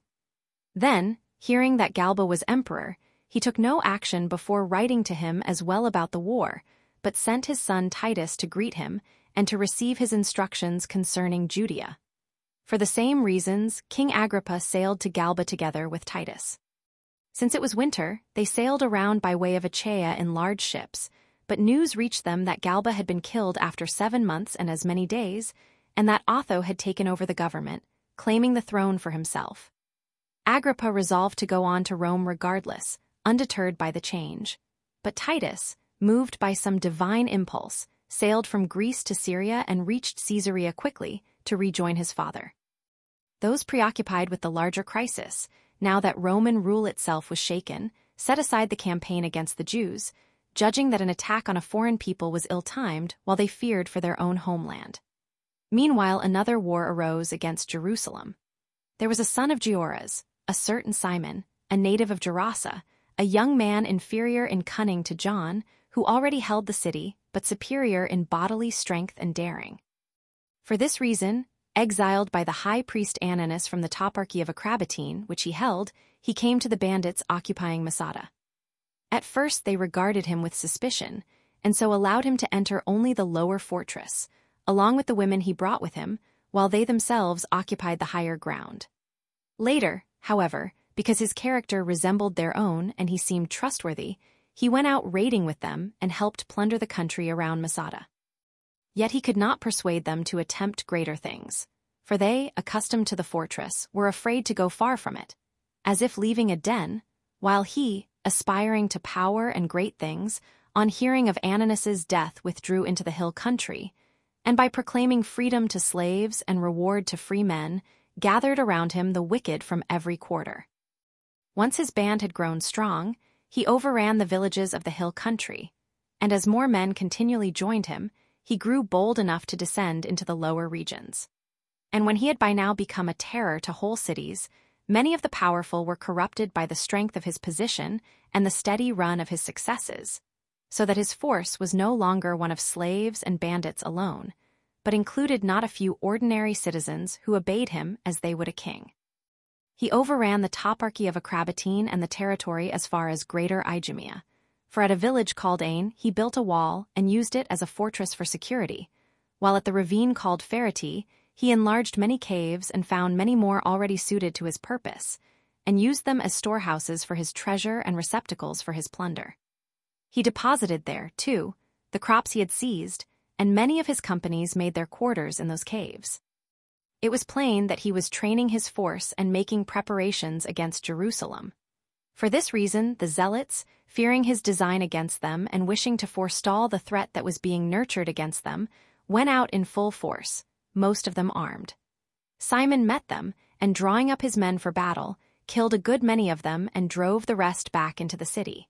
Then, hearing that Galba was emperor, he took no action before writing to him as well about the war, but sent his son Titus to greet him and to receive his instructions concerning Judea. For the same reasons, King Agrippa sailed to Galba together with Titus. Since it was winter, they sailed around by way of Achaia in large ships, but news reached them that Galba had been killed after 7 months and as many days, and that Otho had taken over the government, claiming the throne for himself. Agrippa resolved to go on to Rome regardless, undeterred by the change. But Titus, moved by some divine impulse, sailed from Greece to Syria and reached Caesarea quickly to rejoin his father. Those preoccupied with the larger crisis, now that Roman rule itself was shaken, set aside the campaign against the Jews, judging that an attack on a foreign people was ill-timed while they feared for their own homeland. Meanwhile, another war arose against Jerusalem. There was a son of Gioras, a certain Simon, a native of Gerasa, a young man inferior in cunning to John, who already held the city, but superior in bodily strength and daring. For this reason, Exiled by the high priest Ananus from the toparchy of Acrabatene, which he held, he came to the bandits occupying Masada. At first they regarded him with suspicion, and so allowed him to enter only the lower fortress, along with the women he brought with him, while they themselves occupied the higher ground. Later, however, because his character resembled their own and he seemed trustworthy, he went out raiding with them and helped plunder the country around Masada. Yet he could not persuade them to attempt greater things, for they, accustomed to the fortress, were afraid to go far from it, as if leaving a den, while he, aspiring to power and great things, on hearing of Ananus's death withdrew into the hill country, and by proclaiming freedom to slaves and reward to free men, gathered around him the wicked from every quarter. Once his band had grown strong, he overran the villages of the hill country, and as more men continually joined him, he grew bold enough to descend into the lower regions. And when he had by now become a terror to whole cities, many of the powerful were corrupted by the strength of his position and the steady run of his successes, so that his force was no longer one of slaves and bandits alone, but included not a few ordinary citizens who obeyed him as they would a king. He overran the toparchy of Acrabatene and the territory as far as Greater Idumea, for at a village called Ain he built a wall and used it as a fortress for security, while at the ravine called Ferreti he enlarged many caves and found many more already suited to his purpose, and used them as storehouses for his treasure and receptacles for his plunder. He deposited there, too, the crops he had seized, and many of his companies made their quarters in those caves. It was plain that he was training his force and making preparations against Jerusalem. For this reason, the Zealots, fearing his design against them and wishing to forestall the threat that was being nurtured against them, went out in full force, most of them armed. Simon met them, and drawing up his men for battle, killed a good many of them and drove the rest back into the city.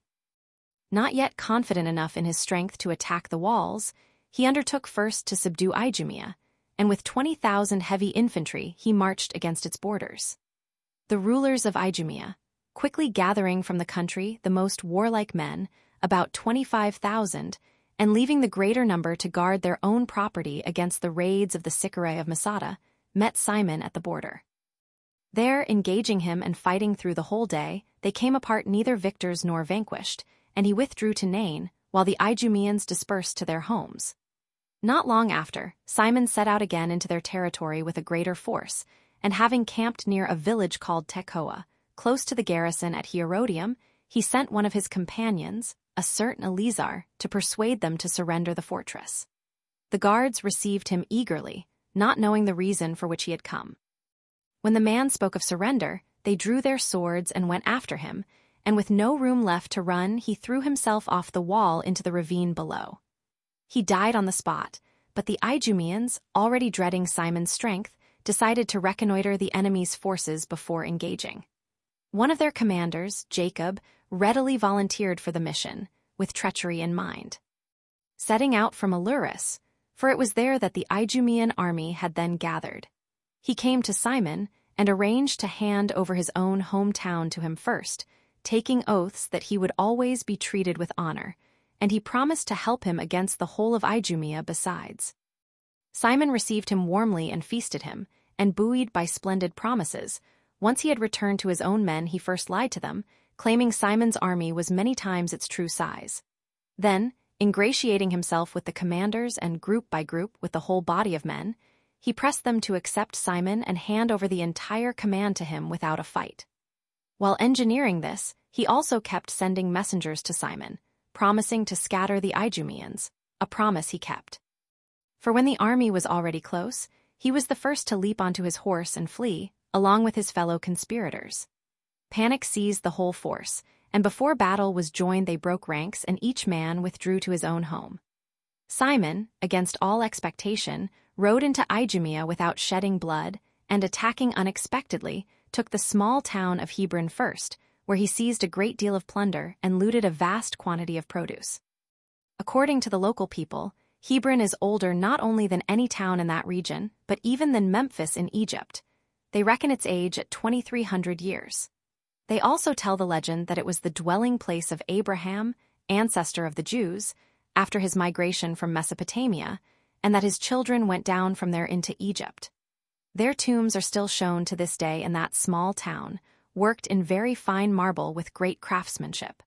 Not yet confident enough in his strength to attack the walls, he undertook first to subdue Idumea, and with 20,000 heavy infantry he marched against its borders. The rulers of Idumea, quickly gathering from the country the most warlike men, about 25,000, and leaving the greater number to guard their own property against the raids of the Sicarii of Masada, met Simon at the border. There, engaging him and fighting through the whole day, they came apart neither victors nor vanquished, and he withdrew to Nain, while the Idumeans dispersed to their homes. Not long after, Simon set out again into their territory with a greater force, and having camped near a village called Tekoa, close to the garrison at Hierodium, he sent one of his companions, a certain Eleazar, to persuade them to surrender the fortress. The guards received him eagerly, not knowing the reason for which he had come. When the man spoke of surrender, they drew their swords and went after him, and with no room left to run, he threw himself off the wall into the ravine below. He died on the spot, but the Idumeans, already dreading Simon's strength, decided to reconnoiter the enemy's forces before engaging. One of their commanders, Jacob, readily volunteered for the mission, with treachery in mind. Setting out from Aluris, for it was there that the Idumean army had then gathered, he came to Simon and arranged to hand over his own hometown to him first, taking oaths that he would always be treated with honor, and he promised to help him against the whole of Idumea besides. Simon received him warmly and feasted him, and buoyed by splendid promises. Once he had returned to his own men, he first lied to them, claiming Simon's army was many times its true size. Then, ingratiating himself with the commanders and group by group with the whole body of men, he pressed them to accept Simon and hand over the entire command to him without a fight. While engineering this, he also kept sending messengers to Simon, promising to scatter the Idumeans, a promise he kept. For when the army was already close, he was the first to leap onto his horse and flee, along with his fellow conspirators. Panic seized the whole force, and before battle was joined they broke ranks and each man withdrew to his own home. Simon, against all expectation, rode into Idumea without shedding blood, and attacking unexpectedly, took the small town of Hebron first, where he seized a great deal of plunder and looted a vast quantity of produce. According to the local people, Hebron is older not only than any town in that region, but even than Memphis in Egypt. They reckon its age at 2,300 years. They also tell the legend that it was the dwelling place of Abraham, ancestor of the Jews, after his migration from Mesopotamia, and that his children went down from there into Egypt. Their tombs are still shown to this day in that small town, worked in very fine marble with great craftsmanship.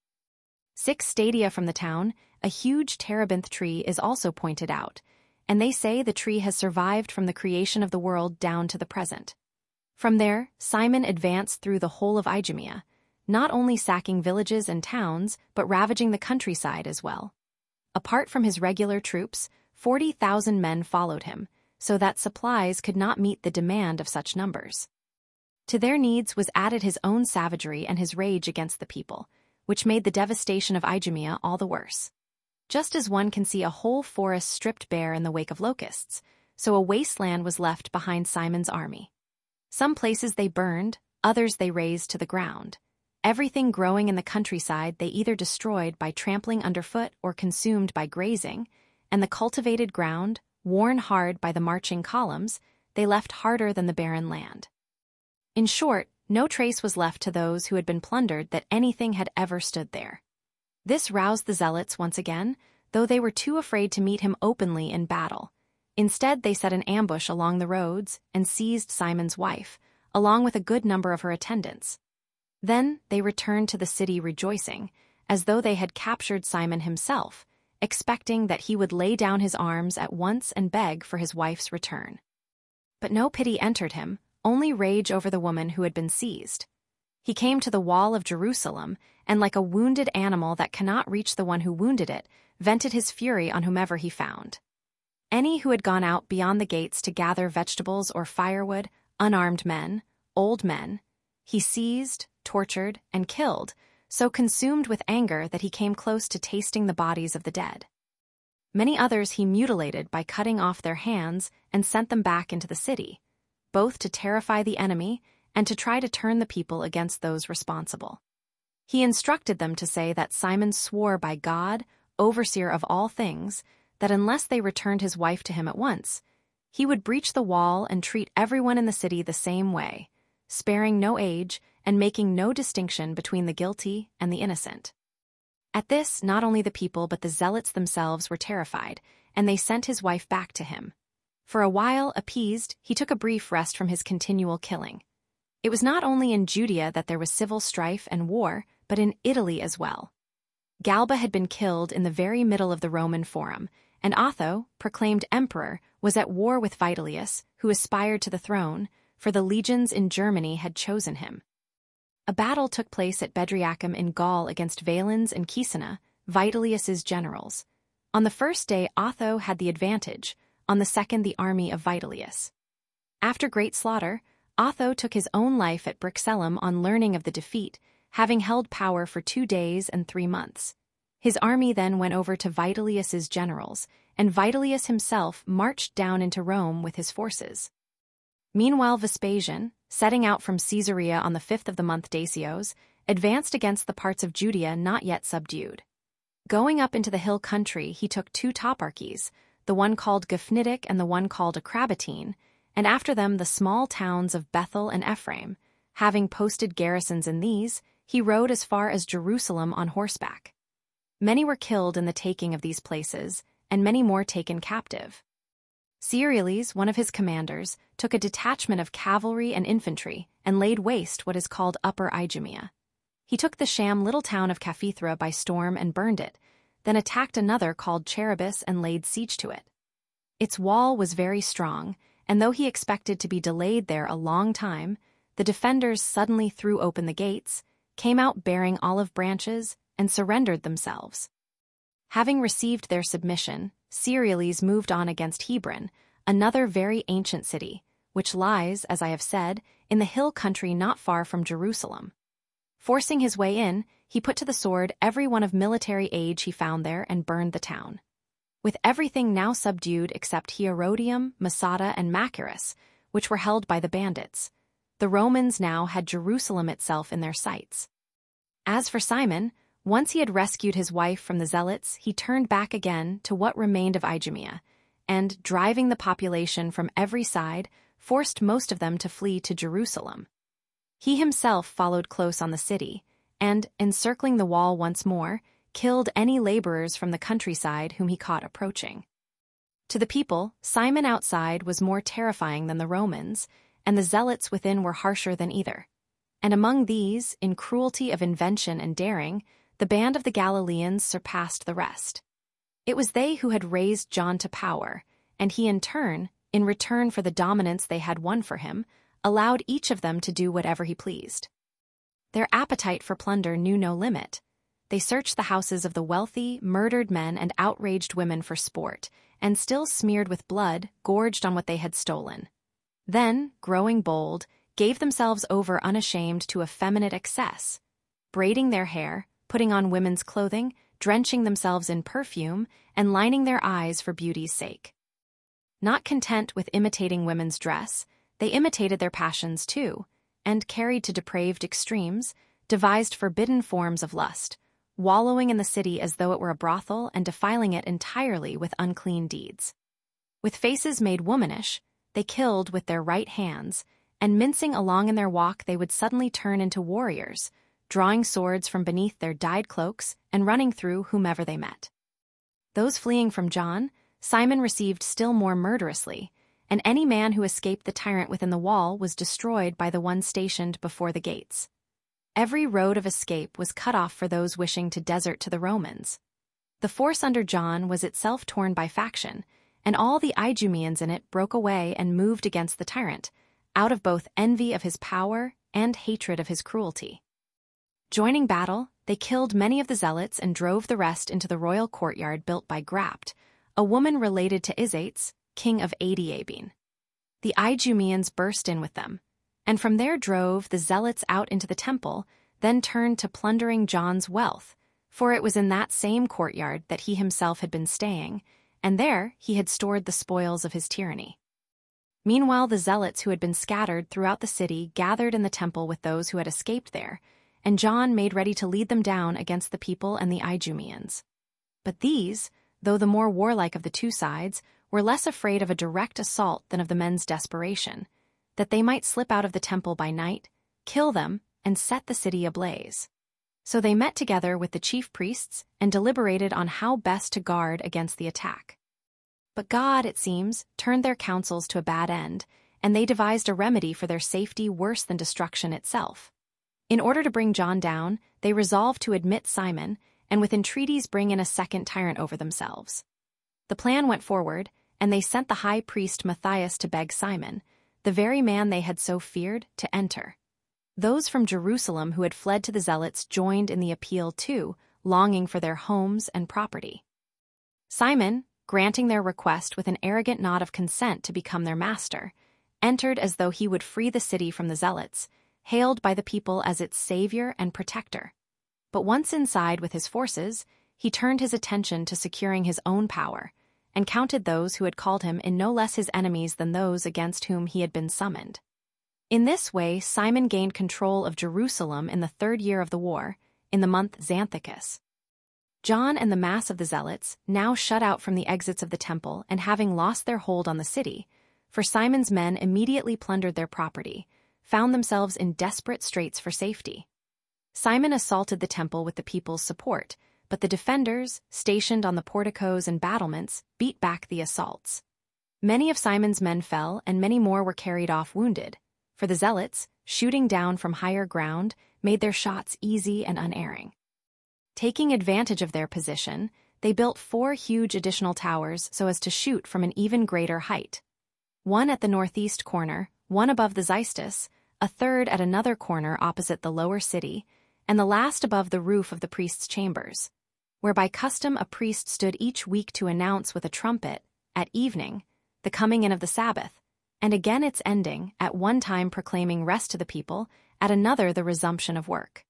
6 stadia from the town, a huge terebinth tree is also pointed out, and they say the tree has survived from the creation of the world down to the present. From there, Simon advanced through the whole of Idumea, not only sacking villages and towns, but ravaging the countryside as well. Apart from his regular troops, 40,000 men followed him, so that supplies could not meet the demand of such numbers. To their needs was added his own savagery and his rage against the people, which made the devastation of Idumea all the worse. Just as one can see a whole forest stripped bare in the wake of locusts, so a wasteland was left behind Simon's army. Some places they burned, others they razed to the ground. Everything growing in the countryside they either destroyed by trampling underfoot or consumed by grazing, and the cultivated ground, worn hard by the marching columns, they left harder than the barren land. In short, no trace was left to those who had been plundered that anything had ever stood there. This roused the zealots once again, though they were too afraid to meet him openly in battle. Instead, they set an ambush along the roads and seized Simon's wife, along with a good number of her attendants. Then they returned to the city rejoicing, as though they had captured Simon himself, expecting that he would lay down his arms at once and beg for his wife's return. But no pity entered him, only rage over the woman who had been seized. He came to the wall of Jerusalem, and like a wounded animal that cannot reach the one who wounded it, vented his fury on whomever he found. Any who had gone out beyond the gates to gather vegetables or firewood, unarmed men, old men, he seized, tortured, and killed, so consumed with anger that he came close to tasting the bodies of the dead. Many others he mutilated by cutting off their hands and sent them back into the city, both to terrify the enemy and to try to turn the people against those responsible. He instructed them to say that Simon swore by God, overseer of all things, that unless they returned his wife to him at once, he would breach the wall and treat everyone in the city the same way, sparing no age and making no distinction between the guilty and the innocent. At this, not only the people but the zealots themselves were terrified, and they sent his wife back to him. For a while, appeased, he took a brief rest from his continual killing. It was not only in Judea that there was civil strife and war, but in Italy as well. Galba had been killed in the very middle of the Roman Forum, and Otho, proclaimed emperor, was at war with Vitellius, who aspired to the throne, for the legions in Germany had chosen him. A battle took place at Bedriacum in Gaul against Valens and Caecina, Vitellius's generals. On the first day Otho had the advantage, on the second the army of Vitellius. After great slaughter, Otho took his own life at Brixellum on learning of the defeat, having held power for 2 days and 3 months. His army then went over to Vitellius's generals, and Vitellius himself marched down into Rome with his forces. Meanwhile Vespasian, setting out from Caesarea on the 5th of the month Dacios, advanced against the parts of Judea not yet subdued. Going up into the hill country he took 2 toparchies, the one called Gephnidich and the one called Acrabatene, and after them the small towns of Bethel and Ephraim. Having posted garrisons in these, he rode as far as Jerusalem on horseback. Many were killed in the taking of these places, and many more taken captive. Cerealis, one of his commanders, took a detachment of cavalry and infantry and laid waste what is called Upper Idumea. He took the sham little town of Caphethra by storm and burned it, then attacked another called Cherubis and laid siege to it. Its wall was very strong, and though he expected to be delayed there a long time, the defenders suddenly threw open the gates, came out bearing olive branches, and surrendered themselves. Having received their submission, Cerealis moved on against Hebron, another very ancient city, which lies, as I have said, in the hill country not far from Jerusalem. Forcing his way in, he put to the sword every one of military age he found there and burned the town. With everything now subdued except Hierodium, Masada, and Machaerus, which were held by the bandits, the Romans now had Jerusalem itself in their sights. As for Simon, once he had rescued his wife from the zealots, he turned back again to what remained of Idumea, and, driving the population from every side, forced most of them to flee to Jerusalem. He himself followed close on the city, and, encircling the wall once more, killed any laborers from the countryside whom he caught approaching. To the people, Simon outside was more terrifying than the Romans, and the zealots within were harsher than either. And among these, in cruelty of invention and daring, the band of the Galileans surpassed the rest. It was they who had raised John to power, and he in return for the dominance they had won for him, allowed each of them to do whatever he pleased. Their appetite for plunder knew no limit. They searched the houses of the wealthy, murdered men and outraged women for sport, and still smeared with blood, gorged on what they had stolen. Then, growing bold, gave themselves over unashamed to effeminate excess, braiding their hair, putting on women's clothing, drenching themselves in perfume, and lining their eyes for beauty's sake. Not content with imitating women's dress, they imitated their passions too, and carried to depraved extremes, devised forbidden forms of lust, wallowing in the city as though it were a brothel and defiling it entirely with unclean deeds. With faces made womanish, they killed with their right hands, and mincing along in their walk they would suddenly turn into warriors, drawing swords from beneath their dyed cloaks and running through whomever they met. Those fleeing from John, Simon received still more murderously, and any man who escaped the tyrant within the wall was destroyed by the one stationed before the gates. Every road of escape was cut off for those wishing to desert to the Romans. The force under John was itself torn by faction, and all the Idumeans in it broke away and moved against the tyrant, out of both envy of his power and hatred of his cruelty. Joining battle, they killed many of the zealots and drove the rest into the royal courtyard built by Grapt, a woman related to Isates, king of Adiabene. The Idumeans burst in with them, and from there drove the zealots out into the temple, then turned to plundering John's wealth, for it was in that same courtyard that he himself had been staying, and there he had stored the spoils of his tyranny. Meanwhile, the zealots who had been scattered throughout the city gathered in the temple with those who had escaped there, and John made ready to lead them down against the people and the Idumeans. But these, though the more warlike of the two sides, were less afraid of a direct assault than of the men's desperation, that they might slip out of the temple by night, kill them, and set the city ablaze. So they met together with the chief priests and deliberated on how best to guard against the attack. But God, it seems, turned their counsels to a bad end, and they devised a remedy for their safety worse than destruction itself. In order to bring John down, they resolved to admit Simon, and with entreaties bring in a second tyrant over themselves. The plan went forward, and they sent the high priest Matthias to beg Simon, the very man they had so feared, to enter. Those from Jerusalem who had fled to the zealots joined in the appeal too, longing for their homes and property. Simon, granting their request with an arrogant nod of consent to become their master, entered as though he would free the city from the zealots, hailed by the people as its savior and protector. But once inside with his forces, he turned his attention to securing his own power, and counted those who had called him in no less his enemies than those against whom he had been summoned. In this way, Simon gained control of Jerusalem in the 3rd year of the war, in the month Xanthicus. John and the mass of the zealots, now shut out from the exits of the temple and having lost their hold on the city, for Simon's men immediately plundered their property, found themselves in desperate straits for safety. Simon assaulted the temple with the people's support, but the defenders, stationed on the porticos and battlements, beat back the assaults. Many of Simon's men fell, and many more were carried off wounded, for the zealots, shooting down from higher ground, made their shots easy and unerring. Taking advantage of their position, they built 4 huge additional towers so as to shoot from an even greater height. One at the northeast corner, one above the Xystus, a third at another corner opposite the lower city, and the last above the roof of the priest's chambers, where by custom a priest stood each week to announce with a trumpet, at evening, the coming in of the Sabbath, and again its ending, at one time proclaiming rest to the people, at another the resumption of work.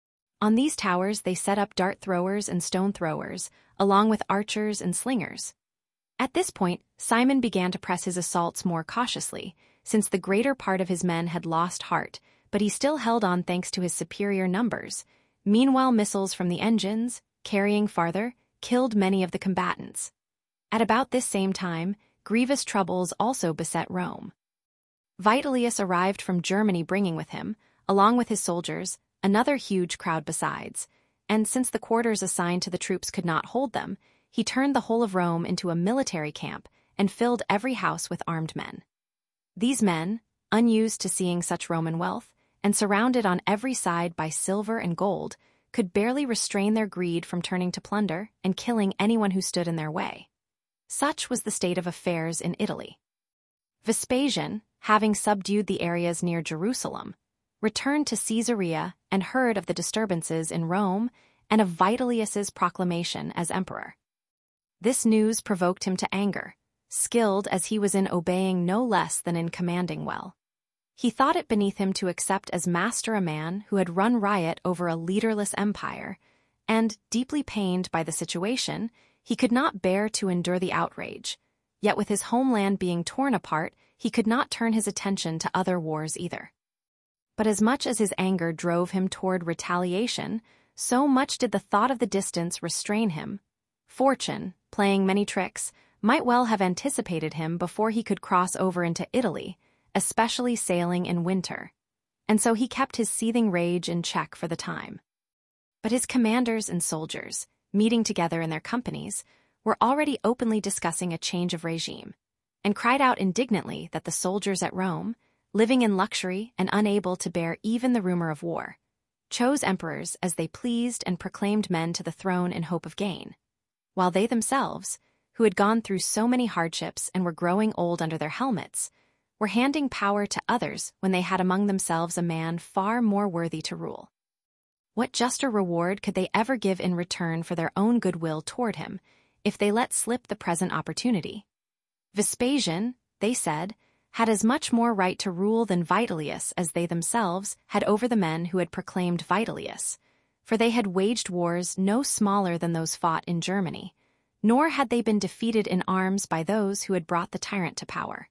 On these towers they set up dart throwers and stone throwers, along with archers and slingers. At this point, Simon began to press his assaults more cautiously, since the greater part of his men had lost heart, but he still held on thanks to his superior numbers. Meanwhile, missiles from the engines, carrying farther, killed many of the combatants. At about this same time, grievous troubles also beset Rome. Vitellius arrived from Germany bringing with him, along with his soldiers, another huge crowd besides, and since the quarters assigned to the troops could not hold them, he turned the whole of Rome into a military camp and filled every house with armed men. These men, unused to seeing such Roman wealth, and surrounded on every side by silver and gold, could barely restrain their greed from turning to plunder and killing anyone who stood in their way. Such was the state of affairs in Italy. Vespasian, having subdued the areas near Jerusalem, returned to Caesarea and heard of the disturbances in Rome and of Vitellius's proclamation as emperor. This news provoked him to anger, skilled as he was in obeying no less than in commanding well. He thought it beneath him to accept as master a man who had run riot over a leaderless empire, and, deeply pained by the situation, he could not bear to endure the outrage. Yet with his homeland being torn apart, he could not turn his attention to other wars either. But as much as his anger drove him toward retaliation, so much did the thought of the distance restrain him. Fortune, playing many tricks, might well have anticipated him before he could cross over into Italy, especially sailing in winter, and so he kept his seething rage in check for the time. But his commanders and soldiers, meeting together in their companies, were already openly discussing a change of regime, and cried out indignantly that the soldiers at Rome, living in luxury and unable to bear even the rumor of war, chose emperors as they pleased and proclaimed men to the throne in hope of gain, while they themselves, who had gone through so many hardships and were growing old under their helmets, were handing power to others when they had among themselves a man far more worthy to rule. What juster reward could they ever give in return for their own goodwill toward him, if they let slip the present opportunity? Vespasian, they said, had as much more right to rule than Vitellius as they themselves had over the men who had proclaimed Vitellius, for they had waged wars no smaller than those fought in Germany, nor had they been defeated in arms by those who had brought the tyrant to power.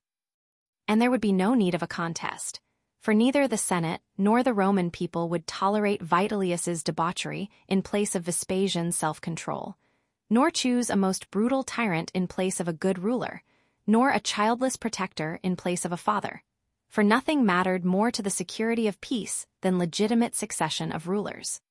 And there would be no need of a contest, for neither the Senate nor the Roman people would tolerate Vitellius's debauchery in place of Vespasian's self-control, nor choose a most brutal tyrant in place of a good ruler, nor a childless protector in place of a father, for nothing mattered more to the security of peace than legitimate succession of rulers.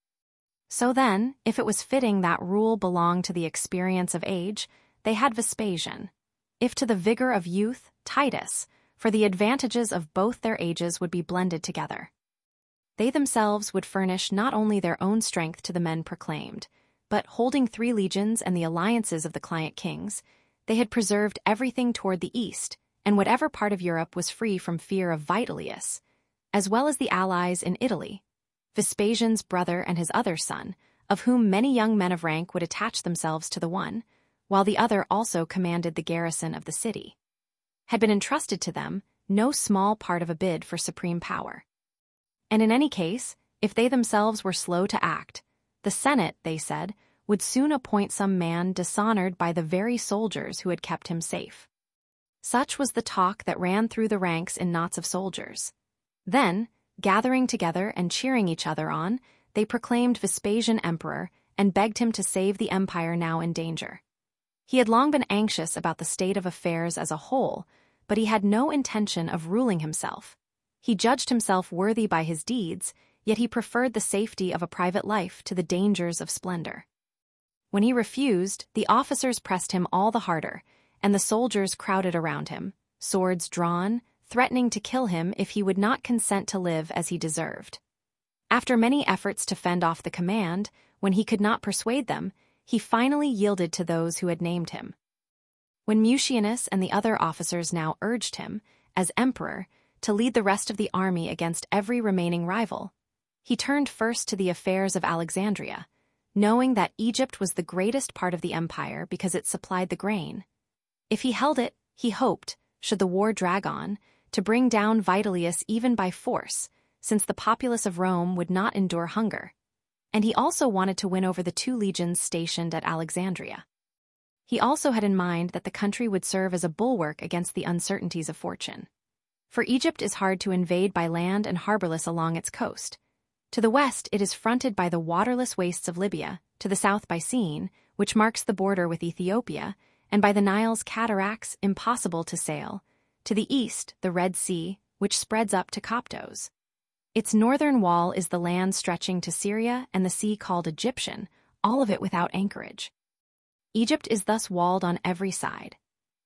So then, if it was fitting that rule belonged to the experience of age, they had Vespasian; if to the vigor of youth, Titus, for the advantages of both their ages would be blended together. They themselves would furnish not only their own strength to the men proclaimed, but holding 3 legions and the alliances of the client kings, they had preserved everything toward the east, and whatever part of Europe was free from fear of Vitellius, as well as the allies in Italy, Vespasian's brother and his other son, of whom many young men of rank would attach themselves to the one, while the other also commanded the garrison of the city, had been entrusted to them, no small part of a bid for supreme power. And in any case, if they themselves were slow to act, the Senate, they said, would soon appoint some man dishonored by the very soldiers who had kept him safe. Such was the talk that ran through the ranks in knots of soldiers. Then, gathering together and cheering each other on, they proclaimed Vespasian emperor and begged him to save the empire now in danger. He had long been anxious about the state of affairs as a whole, but he had no intention of ruling himself. He judged himself worthy by his deeds, yet he preferred the safety of a private life to the dangers of splendor. When he refused, the officers pressed him all the harder, and the soldiers crowded around him, swords drawn, threatening to kill him if he would not consent to live as he deserved. After many efforts to fend off the command, when he could not persuade them, he finally yielded to those who had named him. When Mucianus and the other officers now urged him, as emperor, to lead the rest of the army against every remaining rival, he turned first to the affairs of Alexandria, knowing that Egypt was the greatest part of the empire because it supplied the grain. If he held it, he hoped, should the war drag on, to bring down Vitellius even by force, since the populace of Rome would not endure hunger. And he also wanted to win over the 2 legions stationed at Alexandria. He also had in mind that the country would serve as a bulwark against the uncertainties of fortune. For Egypt is hard to invade by land and harborless along its coast. To the west it is fronted by the waterless wastes of Libya, to the south by Syene, which marks the border with Ethiopia, and by the Nile's cataracts impossible to sail, to the east the Red Sea, which spreads up to Coptos. Its northern wall is the land stretching to Syria and the sea called Egyptian, all of it without anchorage. Egypt is thus walled on every side.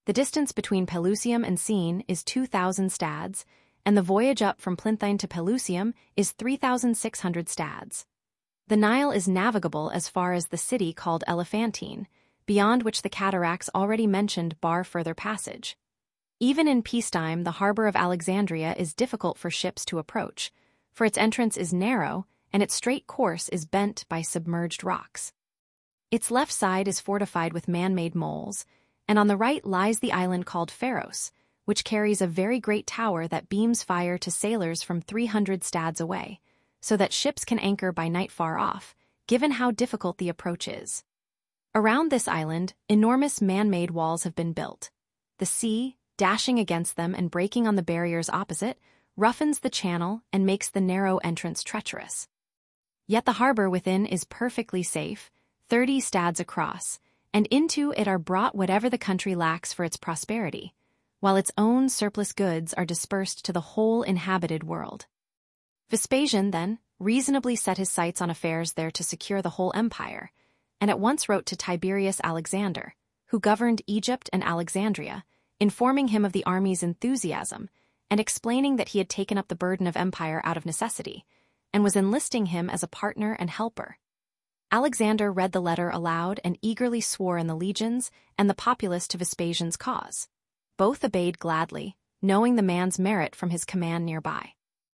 The distance between Pelusium and Seen is 2,000 stads, and the voyage up from Plinthine to Pelusium is 3,600 stads. The Nile is navigable as far as the city called Elephantine, beyond which the cataracts already mentioned bar further passage. Even in peacetime, the harbor of Alexandria is difficult for ships to approach, for its entrance is narrow and its straight course is bent by submerged rocks. Its left side is fortified with man-made moles, and on the right lies the island called Pharos, which carries a very great tower that beams fire to sailors from 300 stads away, so that ships can anchor by night far off, given how difficult the approach is. Around this island, enormous man-made walls have been built. The sea, dashing against them and breaking on the barriers opposite, roughens the channel and makes the narrow entrance treacherous. Yet the harbor within is perfectly safe, 30 stads across, and into it are brought whatever the country lacks for its prosperity, while its own surplus goods are dispersed to the whole inhabited world. Vespasian, then, reasonably set his sights on affairs there to secure the whole empire, and at once wrote to Tiberius Alexander, who governed Egypt and Alexandria, informing him of the army's enthusiasm and explaining that he had taken up the burden of empire out of necessity, and was enlisting him as a partner and helper. Alexander read the letter aloud and eagerly swore in the legions and the populace to Vespasian's cause. Both obeyed gladly, knowing the man's merit from his command nearby.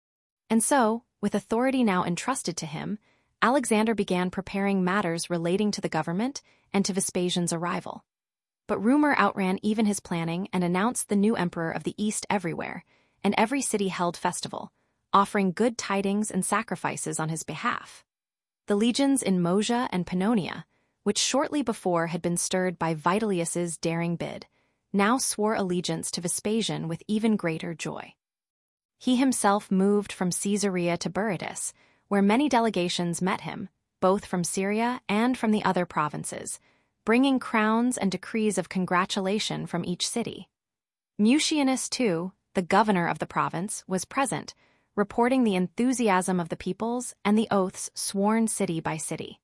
And so, with authority now entrusted to him, Alexander began preparing matters relating to the government and to Vespasian's arrival. But rumor outran even his planning and announced the new emperor of the East everywhere, and every city held festival, offering good tidings and sacrifices on his behalf. The legions in Moesia and Pannonia, which shortly before had been stirred by Vitellius's daring bid, now swore allegiance to Vespasian with even greater joy. He himself moved from Caesarea to Berytus, where many delegations met him, both from Syria and from the other provinces, bringing crowns and decrees of congratulation from each city. Mucianus, too, the governor of the province, was present, reporting the enthusiasm of the peoples and the oaths sworn city by city.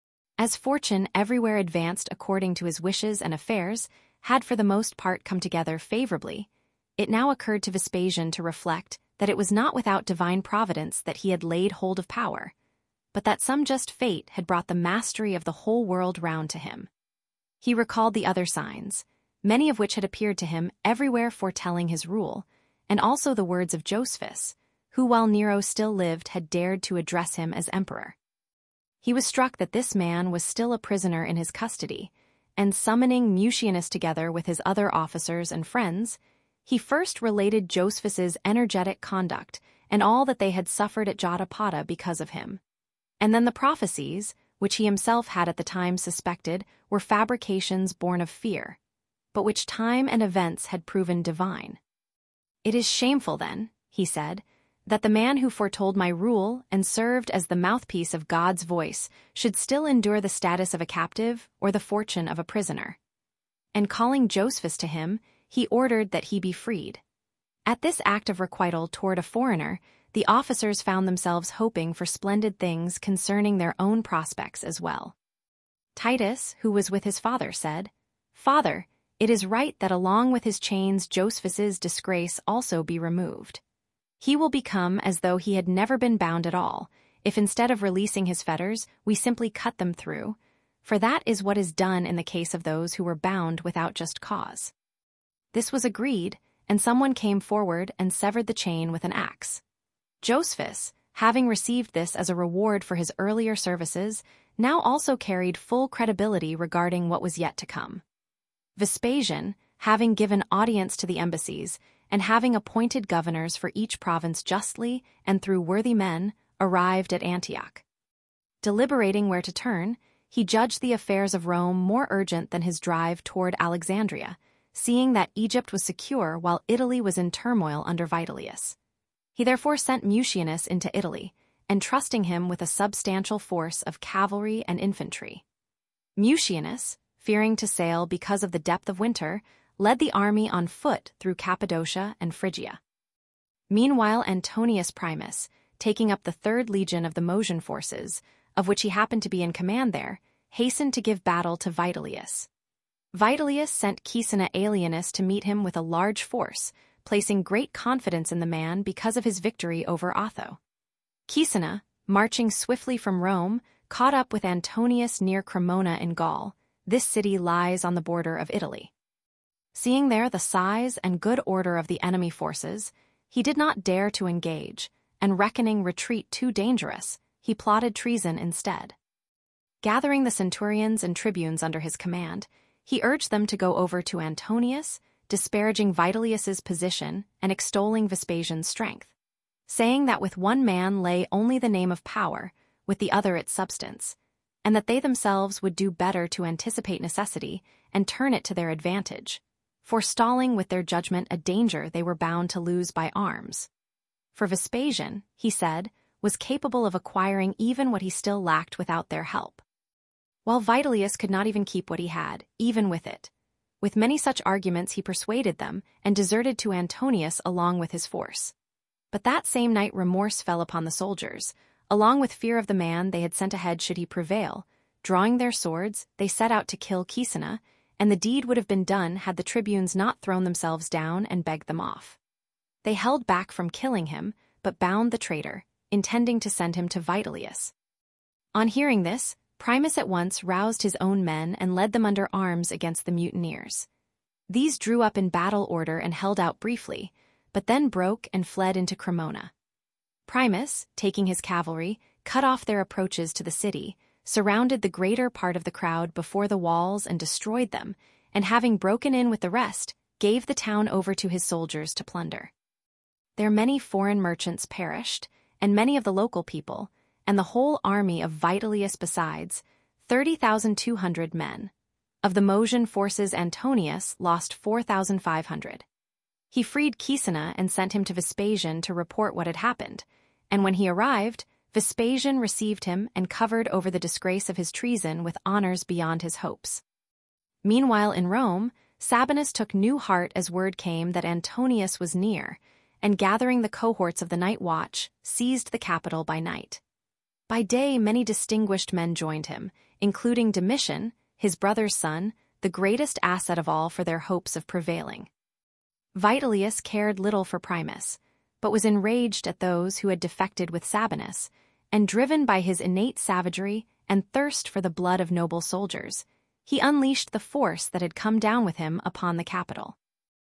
As fortune everywhere advanced according to his wishes and affairs had for the most part come together favorably, it now occurred to Vespasian to reflect that it was not without divine providence that he had laid hold of power, but that some just fate had brought the mastery of the whole world round to him. He recalled the other signs, many of which had appeared to him everywhere foretelling his rule, and also the words of Josephus, who while Nero still lived had dared to address him as emperor. He was struck that this man was still a prisoner in his custody, and summoning Mucianus together with his other officers and friends, he first related Josephus's energetic conduct and all that they had suffered at Jotapata because of him. And then the prophecies, which he himself had at the time suspected were fabrications born of fear, but which time and events had proven divine. "It is shameful, then," he said, "that the man who foretold my rule and served as the mouthpiece of God's voice should still endure the status of a captive or the fortune of a prisoner." And calling Josephus to him, he ordered that he be freed. At this act of requital toward a foreigner, the officers found themselves hoping for splendid things concerning their own prospects as well. Titus, who was with his father, said, "Father, it is right that along with his chains Josephus's disgrace also be removed. He will become as though he had never been bound at all, if instead of releasing his fetters, we simply cut them through, for that is what is done in the case of those who were bound without just cause." This was agreed, and someone came forward and severed the chain with an axe. Josephus, having received this as a reward for his earlier services, now also carried full credibility regarding what was yet to come. Vespasian, having given audience to the embassies, and having appointed governors for each province justly and through worthy men, arrived at Antioch. Deliberating where to turn, he judged the affairs of Rome more urgent than his drive toward Alexandria, seeing that Egypt was secure while Italy was in turmoil under Vitellius. He therefore sent Mucianus into Italy, entrusting him with a substantial force of cavalry and infantry. Mucianus, fearing to sail because of the depth of winter, led the army on foot through Cappadocia and Phrygia. Meanwhile, Antonius Primus, taking up the 3rd Legion of the Moesian forces, of which he happened to be in command there, hastened to give battle to Vitellius. Vitellius sent Caecina Aelianus to meet him with a large force, placing great confidence in the man because of his victory over Otho. Caecina, marching swiftly from Rome, caught up with Antonius near Cremona in Gaul. This city lies on the border of Italy. Seeing there the size and good order of the enemy forces, he did not dare to engage, and reckoning retreat too dangerous, he plotted treason instead. Gathering the centurions and tribunes under his command, he urged them to go over to Antonius, disparaging Vitellius's position and extolling Vespasian's strength, saying that with one man lay only the name of power, with the other its substance, and that they themselves would do better to anticipate necessity and turn it to their advantage, forestalling with their judgment a danger they were bound to lose by arms. For Vespasian, he said, was capable of acquiring even what he still lacked without their help, while Vitellius could not even keep what he had, even with it. With many such arguments he persuaded them and deserted to Antonius along with his force. But that same night remorse fell upon the soldiers, along with fear of the man they had sent ahead should he prevail. Drawing their swords, they set out to kill Caecina, and the deed would have been done had the tribunes not thrown themselves down and begged them off. They held back from killing him, but bound the traitor, intending to send him to Vitellius. On hearing this, Primus at once roused his own men and led them under arms against the mutineers. These drew up in battle order and held out briefly, but then broke and fled into Cremona. Primus, taking his cavalry, cut off their approaches to the city, surrounded the greater part of the crowd before the walls and destroyed them, and having broken in with the rest, gave the town over to his soldiers to plunder. There many foreign merchants perished, and many of the local people, and the whole army of Vitellius besides, 30,200 men. Of the Mosian forces Antonius lost 4,500. He freed Caecina and sent him to Vespasian to report what had happened, and when he arrived, Vespasian received him and covered over the disgrace of his treason with honors beyond his hopes. Meanwhile in Rome, Sabinus took new heart as word came that Antonius was near, and gathering the cohorts of the night watch, seized the capital by night. By day many distinguished men joined him, including Domitian, his brother's son, the greatest asset of all for their hopes of prevailing. Vitellius cared little for Primus, but was enraged at those who had defected with Sabinus, and driven by his innate savagery and thirst for the blood of noble soldiers, he unleashed the force that had come down with him upon the capital.